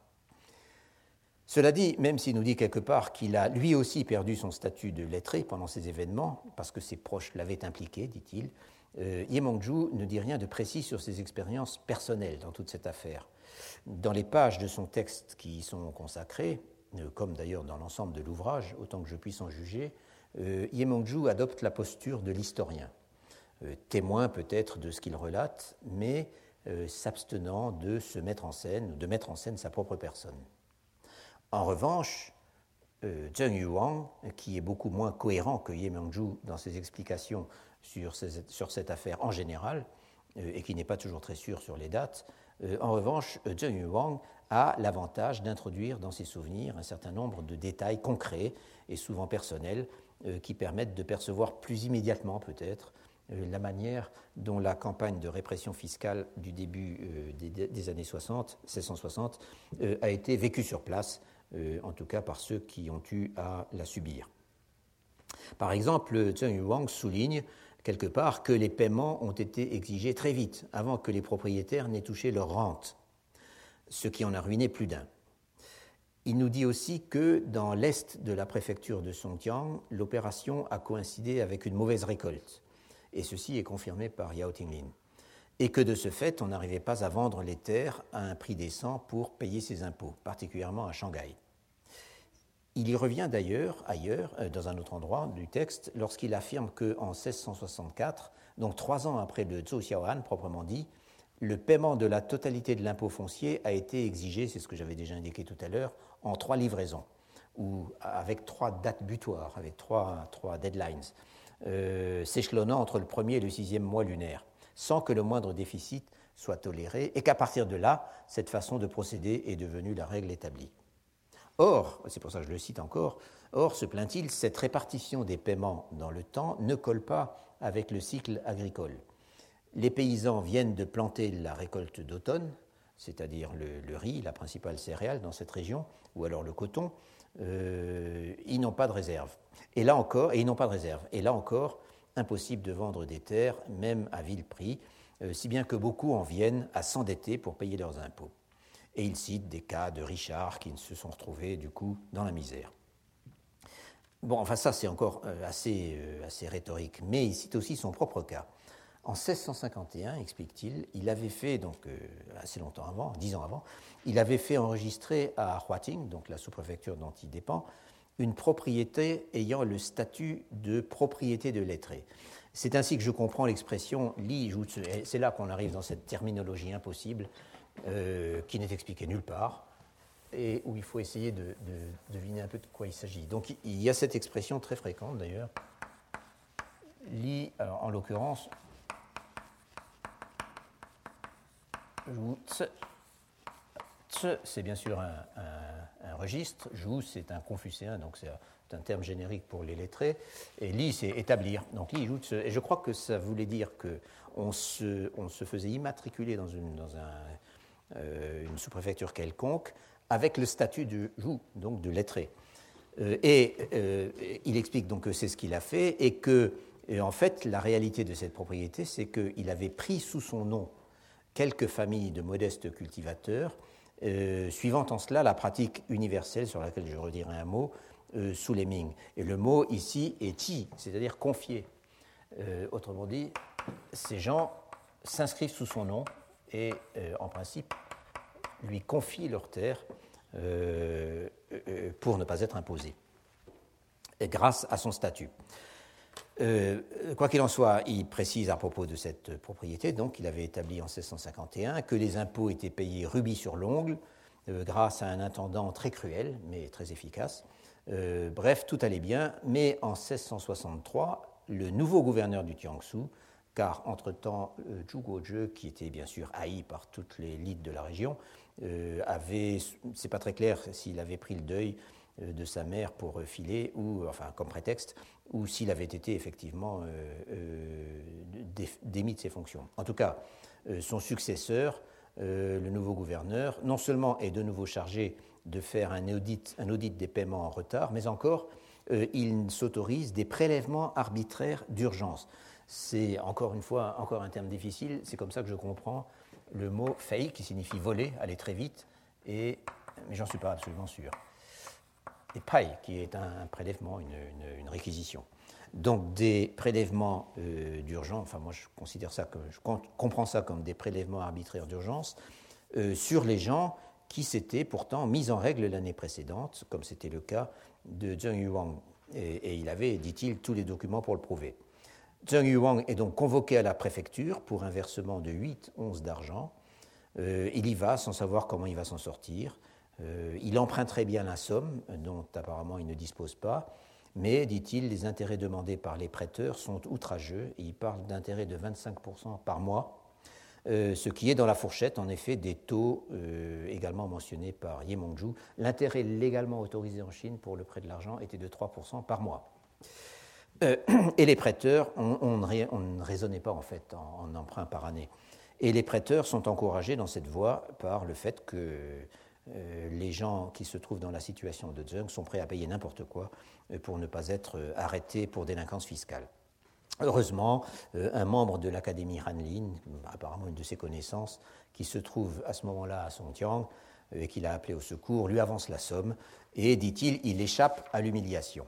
Cela dit, même s'il nous dit quelque part qu'il a lui aussi perdu son statut de lettré pendant ces événements, parce que ses proches l'avaient impliqué, dit-il, euh, Ye Mengzhu ne dit rien de précis sur ses expériences personnelles dans toute cette affaire. Dans les pages de son texte qui y sont consacrées, euh, comme d'ailleurs dans l'ensemble de l'ouvrage, autant que je puisse en juger, euh, Ye Mengzhu adopte la posture de l'historien, euh, témoin peut-être de ce qu'il relate, mais euh, s'abstenant de se mettre en scène, de mettre en scène sa propre personne. En revanche, euh, Zheng Yuang, qui est beaucoup moins cohérent que Ye Mengzhu dans ses explications sur, ces, sur cette affaire en général, euh, et qui n'est pas toujours très sûr sur les dates, euh, en revanche, Zheng Yuang a l'avantage d'introduire dans ses souvenirs un certain nombre de détails concrets et souvent personnels euh, qui permettent de percevoir plus immédiatement peut-être euh, la manière dont la campagne de répression fiscale du début euh, des, des années soixante, seize cent soixante, euh, a été vécue sur place, euh, en tout cas par ceux qui ont eu à la subir. Par exemple, Zheng Yuang souligne quelque part que les paiements ont été exigés très vite, avant que les propriétaires n'aient touché leur rente, ce qui en a ruiné plus d'un. Il nous dit aussi que dans l'est de la préfecture de Songjiang, l'opération a coïncidé avec une mauvaise récolte, et ceci est confirmé par Yao Tinglin, et que de ce fait, on n'arrivait pas à vendre les terres à un prix décent pour payer ses impôts, particulièrement à Shanghai. Il y revient d'ailleurs, ailleurs, dans un autre endroit du texte, lorsqu'il affirme qu'en seize cent soixante-quatre, donc trois ans après le Zhou Xiaohan proprement dit, le paiement de la totalité de l'impôt foncier a été exigé, c'est ce que j'avais déjà indiqué tout à l'heure, en trois livraisons, ou avec trois dates butoirs, avec trois, trois deadlines, euh, s'échelonnant entre le premier et le sixième mois lunaire. sans que le moindre déficit soit toléré, et qu'à partir de là, cette façon de procéder est devenue la règle établie. Or, c'est pour ça que je le cite encore, or, se plaint-il, cette répartition des paiements dans le temps ne colle pas avec le cycle agricole. Les paysans viennent de planter la récolte d'automne, c'est-à-dire le, le riz, la principale céréale dans cette région, ou alors le coton, euh, ils n'ont pas de réserve. Et là encore, et ils n'ont pas de réserve. Et là encore, impossible de vendre des terres, même à vil prix, euh, si bien que beaucoup en viennent à s'endetter pour payer leurs impôts. Et il cite des cas de Richard qui se sont retrouvés, du coup, dans la misère. Bon, enfin ça, c'est encore euh, assez, euh, assez rhétorique, mais il cite aussi son propre cas. En seize cent cinquante et un, explique-t-il, il avait fait, donc euh, assez longtemps avant, dix ans avant, il avait fait enregistrer à Huating, donc la sous-préfecture dont il dépend, une propriété ayant le statut de propriété de lettré. C'est ainsi que je comprends l'expression li jutsu. C'est là qu'on arrive dans cette terminologie impossible euh, qui n'est expliquée nulle part et où il faut essayer de, de deviner un peu de quoi il s'agit. Donc il y a cette expression très fréquente d'ailleurs. Li, alors en l'occurrence, jutsu, tse, c'est bien sûr un, un, un registre. Jou, c'est un confucéen, donc c'est un terme générique pour les lettrés. Et li, c'est établir. Donc li, jutsu. Et je crois que ça voulait dire qu'on se, on se faisait immatriculer dans une, dans un, euh, une sous-préfecture quelconque avec le statut de jou, donc de lettré. Euh, et euh, il explique donc que c'est ce qu'il a fait et que, et en fait, la réalité de cette propriété, c'est qu'il avait pris sous son nom quelques familles de modestes cultivateurs, euh, suivant en cela la pratique universelle sur laquelle je redirai un mot, euh, sous les Ming. Et le mot ici est chi, c'est-à-dire confier. Euh, autrement dit, ces gens s'inscrivent sous son nom et, euh, en principe, lui confient leurs terres euh, euh, pour ne pas être imposés, et grâce à son statut. Euh, quoi qu'il en soit, il précise à propos de cette propriété, donc il avait établi en seize cent cinquante et un que les impôts étaient payés rubis sur l'ongle, euh, grâce à un intendant très cruel, mais très efficace. Euh, bref, tout allait bien, mais en seize cent soixante-trois, le nouveau gouverneur du Jiangsu, car entre-temps, euh, Zhu Guozhe, qui était bien sûr haï par toute l'élite de la région, euh, avait, c'est pas très clair s'il avait pris le deuil de sa mère pour filer, ou, enfin comme prétexte, ou s'il avait été effectivement euh, euh, démis de ses fonctions. En tout cas, euh, son successeur, euh, le nouveau gouverneur, non seulement est de nouveau chargé de faire un audit, un audit des paiements en retard, mais encore, euh, il s'autorise des prélèvements arbitraires d'urgence. C'est encore une fois, encore un terme difficile, c'est comme ça que je comprends le mot « fei » qui signifie voler, aller très vite, et, mais j'en suis pas absolument sûr. Et pai, qui est un prélèvement, une, une, une réquisition. Donc des prélèvements euh, d'urgence, enfin moi je considère ça comme, je comprends ça comme des prélèvements arbitraires d'urgence euh, sur les gens qui s'étaient pourtant mis en règle l'année précédente, comme c'était le cas de Zheng Yuang. Et, et il avait, dit-il, tous les documents pour le prouver. Zheng Yuang est donc convoqué à la préfecture pour un versement de huit onces d'argent. Euh, il y va sans savoir comment il va s'en sortir. Euh, il emprunterait bien la somme, dont apparemment il ne dispose pas, mais, dit-il, les intérêts demandés par les prêteurs sont outrageux, et il parle d'intérêts de vingt-cinq pour cent par mois, euh, ce qui est dans la fourchette, en effet, des taux euh, également mentionnés par Ye Mengzhu. L'intérêt légalement autorisé en Chine pour le prêt de l'argent était de trois pour cent par mois. Euh, et les prêteurs, on, on, on ne raisonnait pas en fait en, en emprunt par année. Et les prêteurs sont encouragés dans cette voie par le fait que Euh, les gens qui se trouvent dans la situation de Zheng sont prêts à payer n'importe quoi euh, pour ne pas être euh, arrêtés pour délinquance fiscale. Heureusement, euh, un membre de l'Académie Hanlin, apparemment une de ses connaissances, qui se trouve à ce moment-là à Songjiang euh, et qu'il a appelé au secours, lui avance la somme et, dit-il, il échappe à l'humiliation.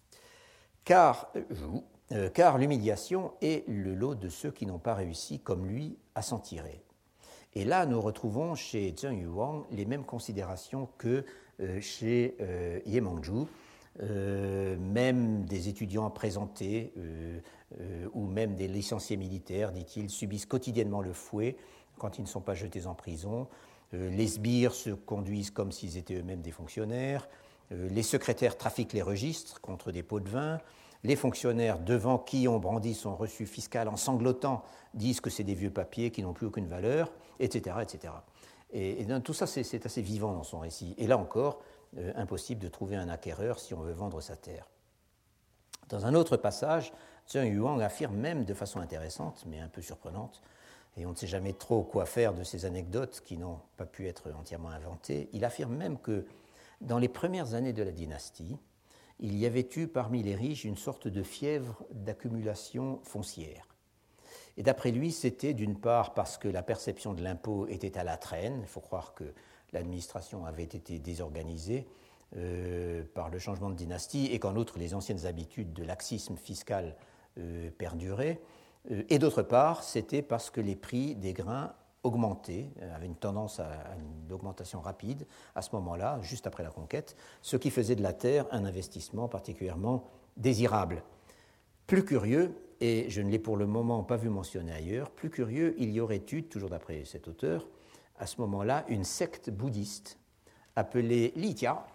Car, euh, car l'humiliation est le lot de ceux qui n'ont pas réussi, comme lui, à s'en tirer. Et là, nous retrouvons chez Zheng Yuang les mêmes considérations que euh, chez euh, Ye Mengzhu, euh, même des étudiants présentés euh, euh, ou même des licenciés militaires, dit-il, subissent quotidiennement le fouet quand ils ne sont pas jetés en prison. Euh, les sbires se conduisent comme s'ils étaient eux-mêmes des fonctionnaires. Euh, les secrétaires trafiquent les registres contre des pots de vin. Les fonctionnaires devant qui on brandit son reçu fiscal en sanglotant disent que c'est des vieux papiers qui n'ont plus aucune valeur, et cetera, et cetera. Et, et tout ça, c'est, c'est assez vivant dans son récit. Et là encore, euh, impossible de trouver un acquéreur si on veut vendre sa terre. Dans un autre passage, Zheng Yuang affirme même de façon intéressante, mais un peu surprenante, et on ne sait jamais trop quoi faire de ces anecdotes qui n'ont pas pu être entièrement inventées, il affirme même que dans les premières années de la dynastie, il y avait eu parmi les riches une sorte de fièvre d'accumulation foncière. Et d'après lui, c'était d'une part parce que la perception de l'impôt était à la traîne, il faut croire que l'administration avait été désorganisée euh, par le changement de dynastie et qu'en outre les anciennes habitudes de laxisme fiscal euh, perduraient, euh, et d'autre part, c'était parce que les prix des grains augmentaient, euh, avaient une tendance à, à une augmentation rapide à ce moment-là, juste après la conquête, ce qui faisait de la terre un investissement particulièrement désirable. Plus curieux, et je ne l'ai pour le moment pas vu mentionné ailleurs, plus curieux, il y aurait eu, toujours d'après cet auteur, à ce moment-là, une secte bouddhiste appelée Litia.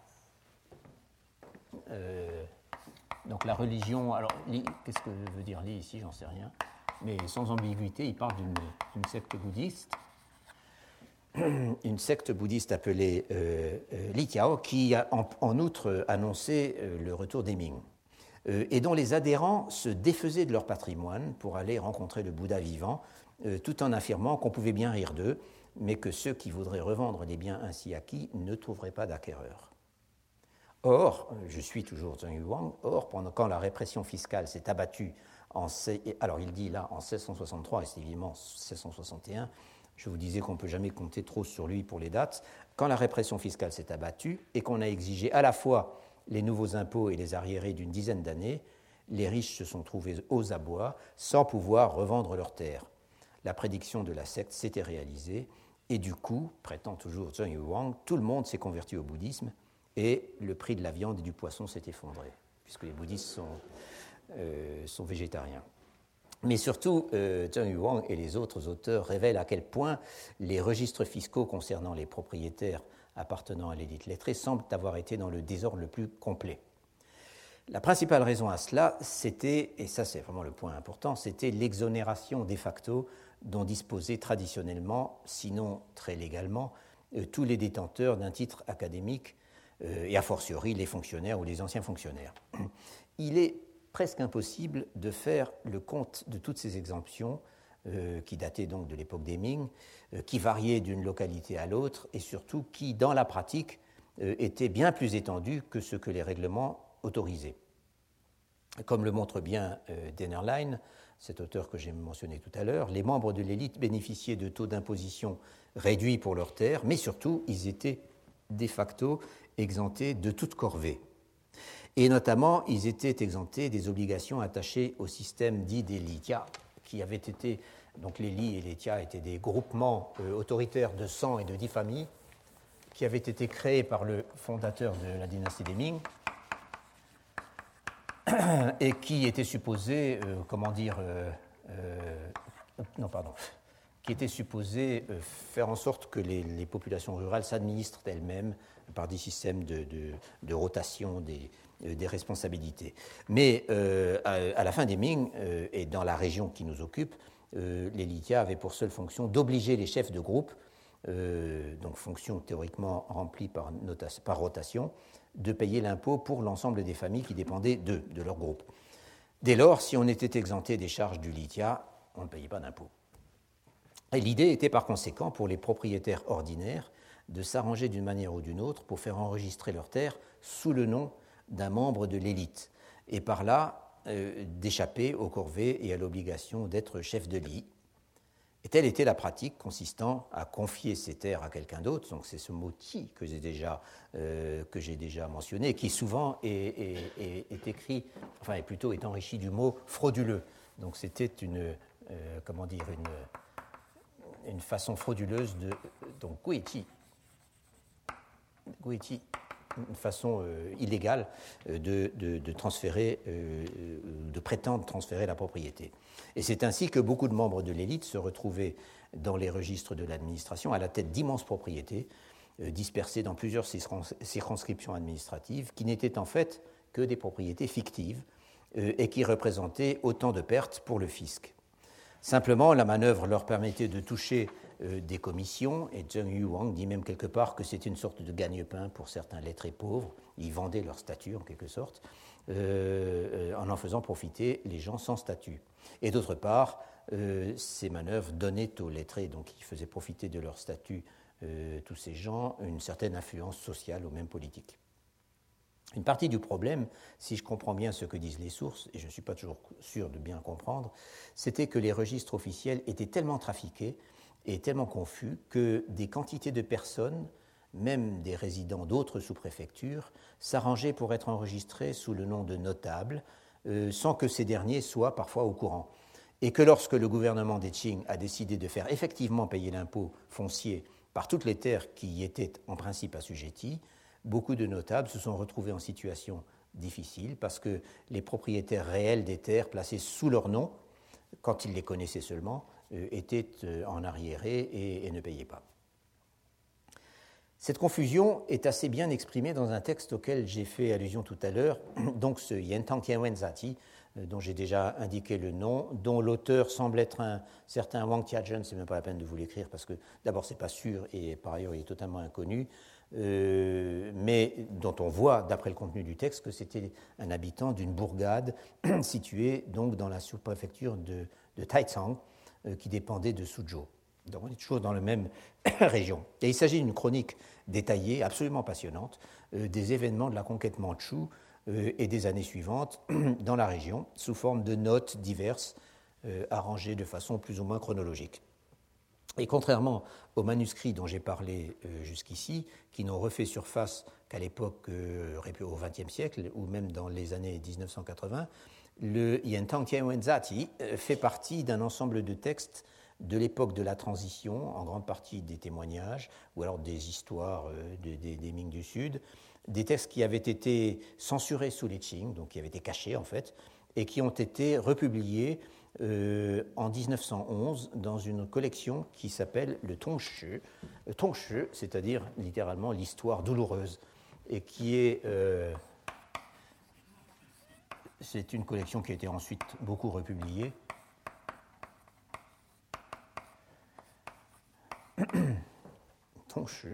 Euh, donc la religion, alors li, qu'est-ce que veut dire Li ici, j'en sais rien, mais sans ambiguïté, il parle d'une, d'une secte bouddhiste, une secte bouddhiste appelée euh, euh, Litia, qui a en, en outre annoncé euh, le retour des Ming, euh, et dont les adhérents se défaisaient de leur patrimoine pour aller rencontrer le Bouddha vivant, euh, tout en affirmant qu'on pouvait bien rire d'eux, mais que ceux qui voudraient revendre les biens ainsi acquis ne trouveraient pas d'acquéreurs. Or, je suis toujours Zheng Yuang, or, pendant, quand la répression fiscale s'est abattue, en, alors il dit là en seize cent soixante-trois et c'est évidemment seize cent soixante et un, je vous disais qu'on ne peut jamais compter trop sur lui pour les dates, quand la répression fiscale s'est abattue et qu'on a exigé à la fois les nouveaux impôts et les arriérés d'une dizaine d'années, les riches se sont trouvés aux abois sans pouvoir revendre leurs terres. La prédiction de la secte s'était réalisée et du coup, prétend toujours Zheng Yuang, tout le monde s'est converti au bouddhisme et le prix de la viande et du poisson s'est effondré, puisque les bouddhistes sont, euh, sont végétariens. Mais surtout, euh, Zheng Yuang et les autres auteurs révèlent à quel point les registres fiscaux concernant les propriétaires appartenant à l'élite lettrée semblent avoir été dans le désordre le plus complet. La principale raison à cela, c'était, et ça c'est vraiment le point important, c'était l'exonération de facto dont disposaient traditionnellement, sinon très légalement, euh, tous les détenteurs d'un titre académique, euh, et a fortiori les fonctionnaires ou les anciens fonctionnaires. Il est presque impossible de faire le compte de toutes ces exemptions, euh, qui dataient donc de l'époque des Ming, euh, qui variaient d'une localité à l'autre, et surtout qui, dans la pratique, euh, étaient bien plus étendues que ce que les règlements autorisaient. Comme le montre bien euh, Dennerlein, cet auteur que j'ai mentionné tout à l'heure, les membres de l'élite bénéficiaient de taux d'imposition réduits pour leurs terres, mais surtout, ils étaient de facto exemptés de toute corvée. Et notamment, ils étaient exemptés des obligations attachées au système dit des litia, qui avaient été, donc les li et les tia étaient des groupements euh, autoritaires de cent et de dix familles, qui avaient été créés par le fondateur de la dynastie des Ming, et qui était supposé, euh, comment dire, euh, euh, non pardon, qui était supposé euh, faire en sorte que les, les populations rurales s'administrent elles-mêmes par des systèmes de, de, de rotation des, euh, des responsabilités. Mais euh, à, à la fin des Ming, euh, et dans la région qui nous occupe, euh, les litia avaient pour seule fonction d'obliger les chefs de groupe, euh, donc fonction théoriquement remplie par, notation, par rotation, de payer l'impôt pour l'ensemble des familles qui dépendaient d'eux, de leur groupe. Dès lors, si on était exempté des charges du litia, on ne payait pas d'impôt. Et l'idée était par conséquent pour les propriétaires ordinaires de s'arranger d'une manière ou d'une autre pour faire enregistrer leurs terres sous le nom d'un membre de l'élite, et par là euh, d'échapper aux corvées et à l'obligation d'être chef de lit. Et telle était la pratique consistant à confier ces terres à quelqu'un d'autre. Donc c'est ce mot ti que j'ai déjà, euh, que j'ai déjà mentionné, qui souvent est, est, est, est écrit, enfin est plutôt est enrichi du mot frauduleux. Donc c'était une, euh, comment dire, une, une façon frauduleuse de, donc guiti, guiti, une façon euh, illégale de, de, de transférer, euh, de prétendre transférer la propriété. Et c'est ainsi que beaucoup de membres de l'élite se retrouvaient dans les registres de l'administration à la tête d'immenses propriétés euh, dispersées dans plusieurs circonscriptions administratives qui n'étaient en fait que des propriétés fictives euh, et qui représentaient autant de pertes pour le fisc. Simplement, la manœuvre leur permettait de toucher euh, des commissions, et Zheng Yuang dit même quelque part que c'était une sorte de gagne-pain pour certains lettrés pauvres. Ils vendaient leur statut, en quelque sorte, euh, euh, en en faisant profiter les gens sans statut. Et d'autre part, euh, ces manœuvres donnaient aux lettrés, donc qui faisaient profiter de leur statut euh, tous ces gens, une certaine influence sociale ou même politique. Une partie du problème, si je comprends bien ce que disent les sources, et je ne suis pas toujours sûr de bien comprendre, c'était que les registres officiels étaient tellement trafiqués et tellement confus que des quantités de personnes, même des résidents d'autres sous-préfectures, s'arrangeaient pour être enregistrés sous le nom de notables, euh, sans que ces derniers soient parfois au courant. Et que lorsque le gouvernement des Qing a décidé de faire effectivement payer l'impôt foncier par toutes les terres qui y étaient en principe assujetties, beaucoup de notables se sont retrouvés en situation difficile parce que les propriétaires réels des terres placées sous leur nom, quand ils les connaissaient seulement, euh, étaient euh, en arriéré et, et ne payaient pas. Cette confusion est assez bien exprimée dans un texte auquel j'ai fait allusion tout à l'heure, donc ce Yentang Tianwen Zati, euh, dont j'ai déjà indiqué le nom, dont l'auteur semble être un certain Wang Tiazhen, c'est même pas la peine de vous l'écrire parce que d'abord c'est pas sûr et par ailleurs il est totalement inconnu, Euh, mais dont on voit, d'après le contenu du texte, que c'était un habitant d'une bourgade située donc dans la sous-préfecture de, de Taicang, euh, qui dépendait de Suzhou. Donc on est toujours dans la même région. Et il s'agit d'une chronique détaillée, absolument passionnante, euh, des événements de la conquête mandchoue euh, et des années suivantes dans la région, sous forme de notes diverses, euh, arrangées de façon plus ou moins chronologique. Et contrairement aux manuscrits dont j'ai parlé euh, jusqu'ici, qui n'ont refait surface qu'à l'époque, euh, au vingtième siècle, ou même dans les années dix-neuf cent quatre-vingts, le Yentang Tianwen Zati euh, fait partie d'un ensemble de textes de l'époque de la transition, en grande partie des témoignages, ou alors des histoires euh, de, de, des Ming du Sud, des textes qui avaient été censurés sous les Qing, donc qui avaient été cachés en fait, et qui ont été republiés Euh, en dix-neuf cent onze dans une collection qui s'appelle le Tongshi, le Tongshi, c'est-à-dire littéralement l'histoire douloureuse, et qui est euh, c'est une collection qui a été ensuite beaucoup republiée. Tongshi.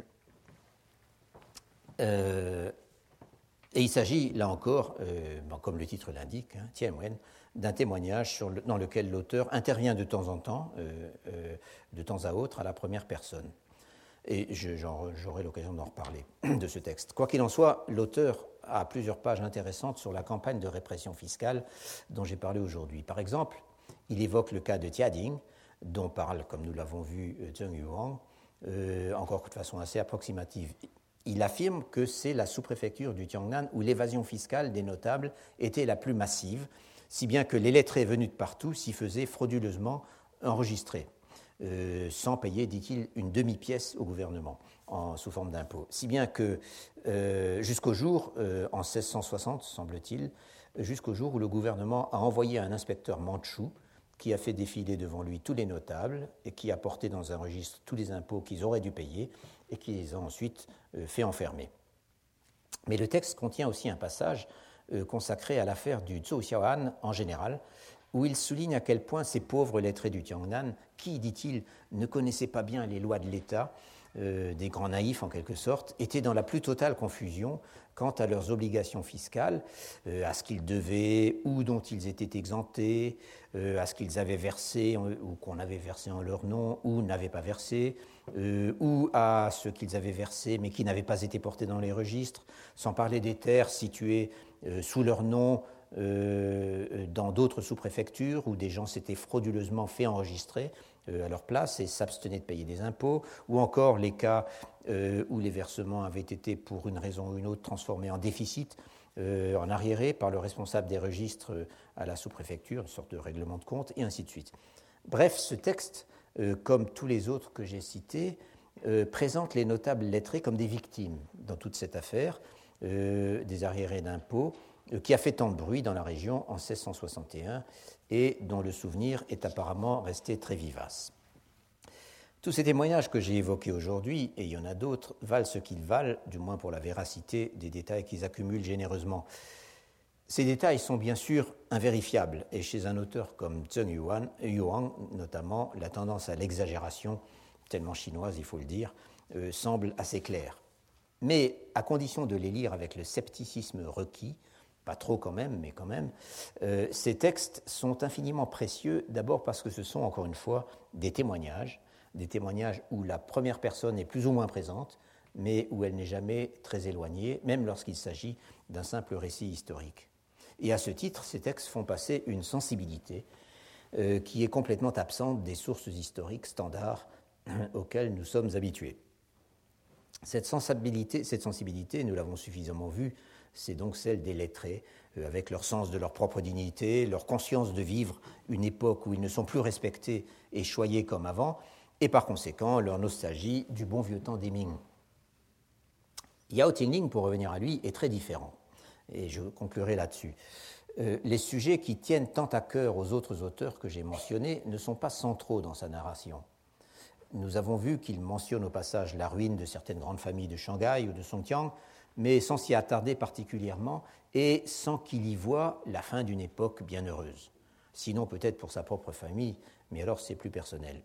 Euh, et il s'agit, là encore, euh, bon, comme le titre l'indique, hein, Tianwen, d'un témoignage sur le, dans lequel l'auteur intervient de temps en temps, euh, euh, de temps à autre, à la première personne. Et je, genre, j'aurai l'occasion d'en reparler, de ce texte. Quoi qu'il en soit, l'auteur a plusieurs pages intéressantes sur la campagne de répression fiscale dont j'ai parlé aujourd'hui. Par exemple, il évoque le cas de Tiading, dont parle, comme nous l'avons vu, Zheng Yuang, euh, encore de façon assez approximative. Il affirme que c'est la sous-préfecture du Tiangnan où l'évasion fiscale des notables était la plus massive, si bien que les lettrés venus de partout s'y faisaient frauduleusement enregistrer, euh, sans payer, dit-il, une demi-pièce au gouvernement en, sous forme d'impôt. Si bien que euh, jusqu'au jour, euh, en seize cent soixante, semble-t-il, jusqu'au jour où le gouvernement a envoyé un inspecteur mandchou qui a fait défiler devant lui tous les notables et qui a porté dans un registre tous les impôts qu'ils auraient dû payer et qui les a ensuite euh, fait enfermer. Mais le texte contient aussi un passage euh, consacré à l'affaire du Zhou Xiaoan en général, où il souligne à quel point ces pauvres lettrés du Tiangnan, qui, dit-il, ne connaissaient pas bien les lois de l'État, euh, des grands naïfs en quelque sorte, étaient dans la plus totale confusion quant à leurs obligations fiscales, euh, à ce qu'ils devaient ou dont ils étaient exemptés, euh, à ce qu'ils avaient versé ou qu'on avait versé en leur nom ou n'avaient pas versé, euh, ou à ce qu'ils avaient versé mais qui n'avaient pas été portés dans les registres, sans parler des terres situées euh, sous leur nom euh, dans d'autres sous-préfectures où des gens s'étaient frauduleusement fait enregistrer euh, à leur place et s'abstenaient de payer des impôts, ou encore les cas euh, où les versements avaient été pour une raison ou une autre transformés en déficit, euh, en arriéré par le responsable des registres euh, à la sous-préfecture, une sorte de règlement de compte, et ainsi de suite. Bref, ce texte, euh, comme tous les autres que j'ai cités, euh, présente les notables lettrés comme des victimes dans toute cette affaire euh, des arriérés d'impôts, euh, qui a fait tant de bruit dans la région en seize cent soixante et un et dont le souvenir est apparemment resté très vivace. Tous ces témoignages que j'ai évoqués aujourd'hui, et il y en a d'autres, valent ce qu'ils valent, du moins pour la véracité des détails qu'ils accumulent généreusement. Ces détails sont bien sûr invérifiables, et chez un auteur comme Zheng Yuan, Yuan, notamment, la tendance à l'exagération, tellement chinoise il faut le dire, euh, semble assez claire. Mais à condition de les lire avec le scepticisme requis, pas trop quand même, mais quand même, euh, ces textes sont infiniment précieux, d'abord parce que ce sont, encore une fois, des témoignages, des témoignages où la première personne est plus ou moins présente, mais où elle n'est jamais très éloignée, même lorsqu'il s'agit d'un simple récit historique. Et à ce titre, ces textes font passer une sensibilité euh, qui est complètement absente des sources historiques standards auxquelles nous sommes habitués. Cette sensibilité, cette sensibilité, nous l'avons suffisamment vu, c'est donc celle des lettrés, euh, avec leur sens de leur propre dignité, leur conscience de vivre une époque où ils ne sont plus respectés et choyés comme avant, et par conséquent leur nostalgie du bon vieux temps des Ming. Yao Tingling, pour revenir à lui, est très différent, et je conclurai là-dessus. Euh, les sujets qui tiennent tant à cœur aux autres auteurs que j'ai mentionnés ne sont pas centraux dans sa narration. Nous avons vu qu'il mentionne au passage la ruine de certaines grandes familles de Shanghai ou de Songjiang, mais sans s'y attarder particulièrement et sans qu'il y voie la fin d'une époque bien heureuse. Sinon peut-être pour sa propre famille, mais alors c'est plus personnel.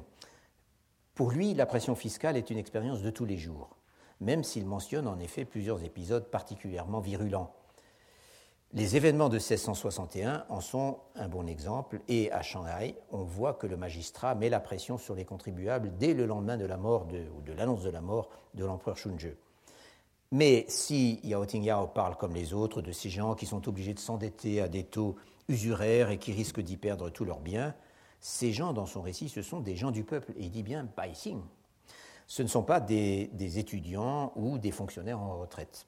Pour lui, la pression fiscale est une expérience de tous les jours, même s'il mentionne en effet plusieurs épisodes particulièrement virulents. Les événements de seize cent soixante et un en sont un bon exemple, et à Shanghai, on voit que le magistrat met la pression sur les contribuables dès le lendemain de la mort de, ou de l'annonce de la mort de l'empereur Shunzhi. Mais si Yao Tingyao parle comme les autres de ces gens qui sont obligés de s'endetter à des taux usuraires et qui risquent d'y perdre tous leurs biens, ces gens, dans son récit, ce sont des gens du peuple, et il dit bien « Baixing ». Ce ne sont pas des, des étudiants ou des fonctionnaires en retraite.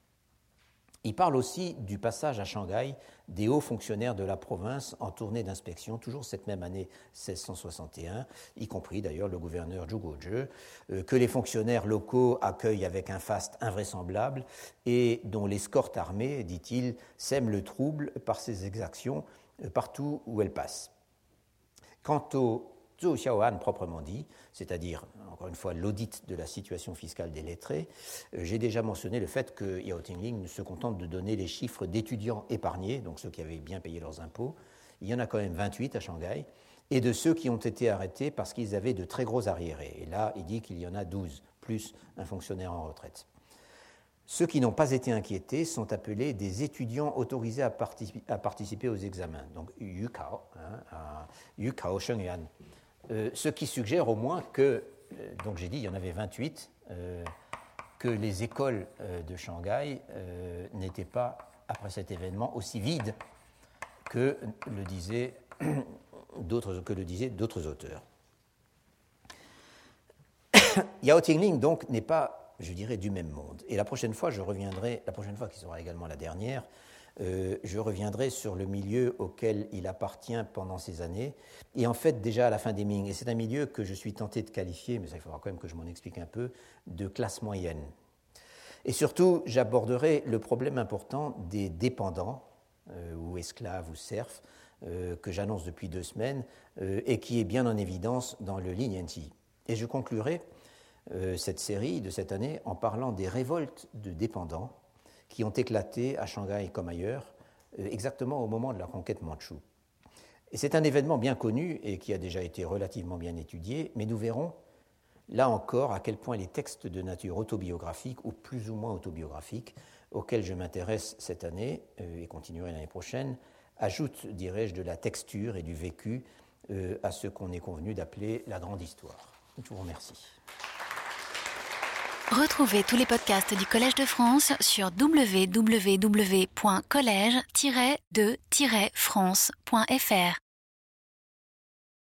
Il parle aussi du passage à Shanghai des hauts fonctionnaires de la province en tournée d'inspection, toujours cette même année seize cent soixante et un, y compris d'ailleurs le gouverneur Zhu Guozhi, euh, que les fonctionnaires locaux accueillent avec un faste invraisemblable et dont l'escorte armée, dit-il, sème le trouble par ses exactions euh, partout où elle passe. Quant au Zhou Xiaohan proprement dit, c'est-à-dire, encore une fois, l'audit de la situation fiscale des lettrés, euh, j'ai déjà mentionné le fait que Yao Tingling se contente de donner les chiffres d'étudiants épargnés, donc ceux qui avaient bien payé leurs impôts. Il y en a quand même vingt-huit à Shanghai, et de ceux qui ont été arrêtés parce qu'ils avaient de très gros arriérés. Et là, il dit qu'il y en a douze, plus un fonctionnaire en retraite. Ceux qui n'ont pas été inquiétés sont appelés des étudiants autorisés à, particip- à participer aux examens, donc Yukao, hein, Yukao Shengyuan. Euh, ce qui suggère au moins que, euh, donc j'ai dit, il y en avait vingt-huit, euh, que les écoles euh, de Shanghai euh, n'étaient pas, après cet événement, aussi vides que le disaient d'autres, que le disaient d'autres auteurs. Yao Tingling, donc, n'est pas, je dirais, du même monde. Et la prochaine fois, je reviendrai, la prochaine fois qui sera également la dernière, Euh, je reviendrai sur le milieu auquel il appartient pendant ces années, et en fait déjà à la fin des Ming. Et c'est un milieu que je suis tenté de qualifier, mais ça, il faudra quand même que je m'en explique un peu, de classe moyenne. Et surtout, j'aborderai le problème important des dépendants, euh, ou esclaves ou serfs, euh, que j'annonce depuis deux semaines, euh, et qui est bien en évidence dans le Li Nianqi. Et je conclurai euh, cette série de cette année en parlant des révoltes de dépendants qui ont éclaté à Shanghai comme ailleurs, exactement au moment de la conquête mandchoue. Et c'est un événement bien connu et qui a déjà été relativement bien étudié, mais nous verrons, là encore, à quel point les textes de nature autobiographique ou plus ou moins autobiographique, auxquels je m'intéresse cette année et continuerai l'année prochaine, ajoutent, dirais-je, de la texture et du vécu à ce qu'on est convenu d'appeler la grande histoire. Je vous remercie. Retrouvez tous les podcasts du Collège de France sur w w w point collège tiret de tiret france point f r.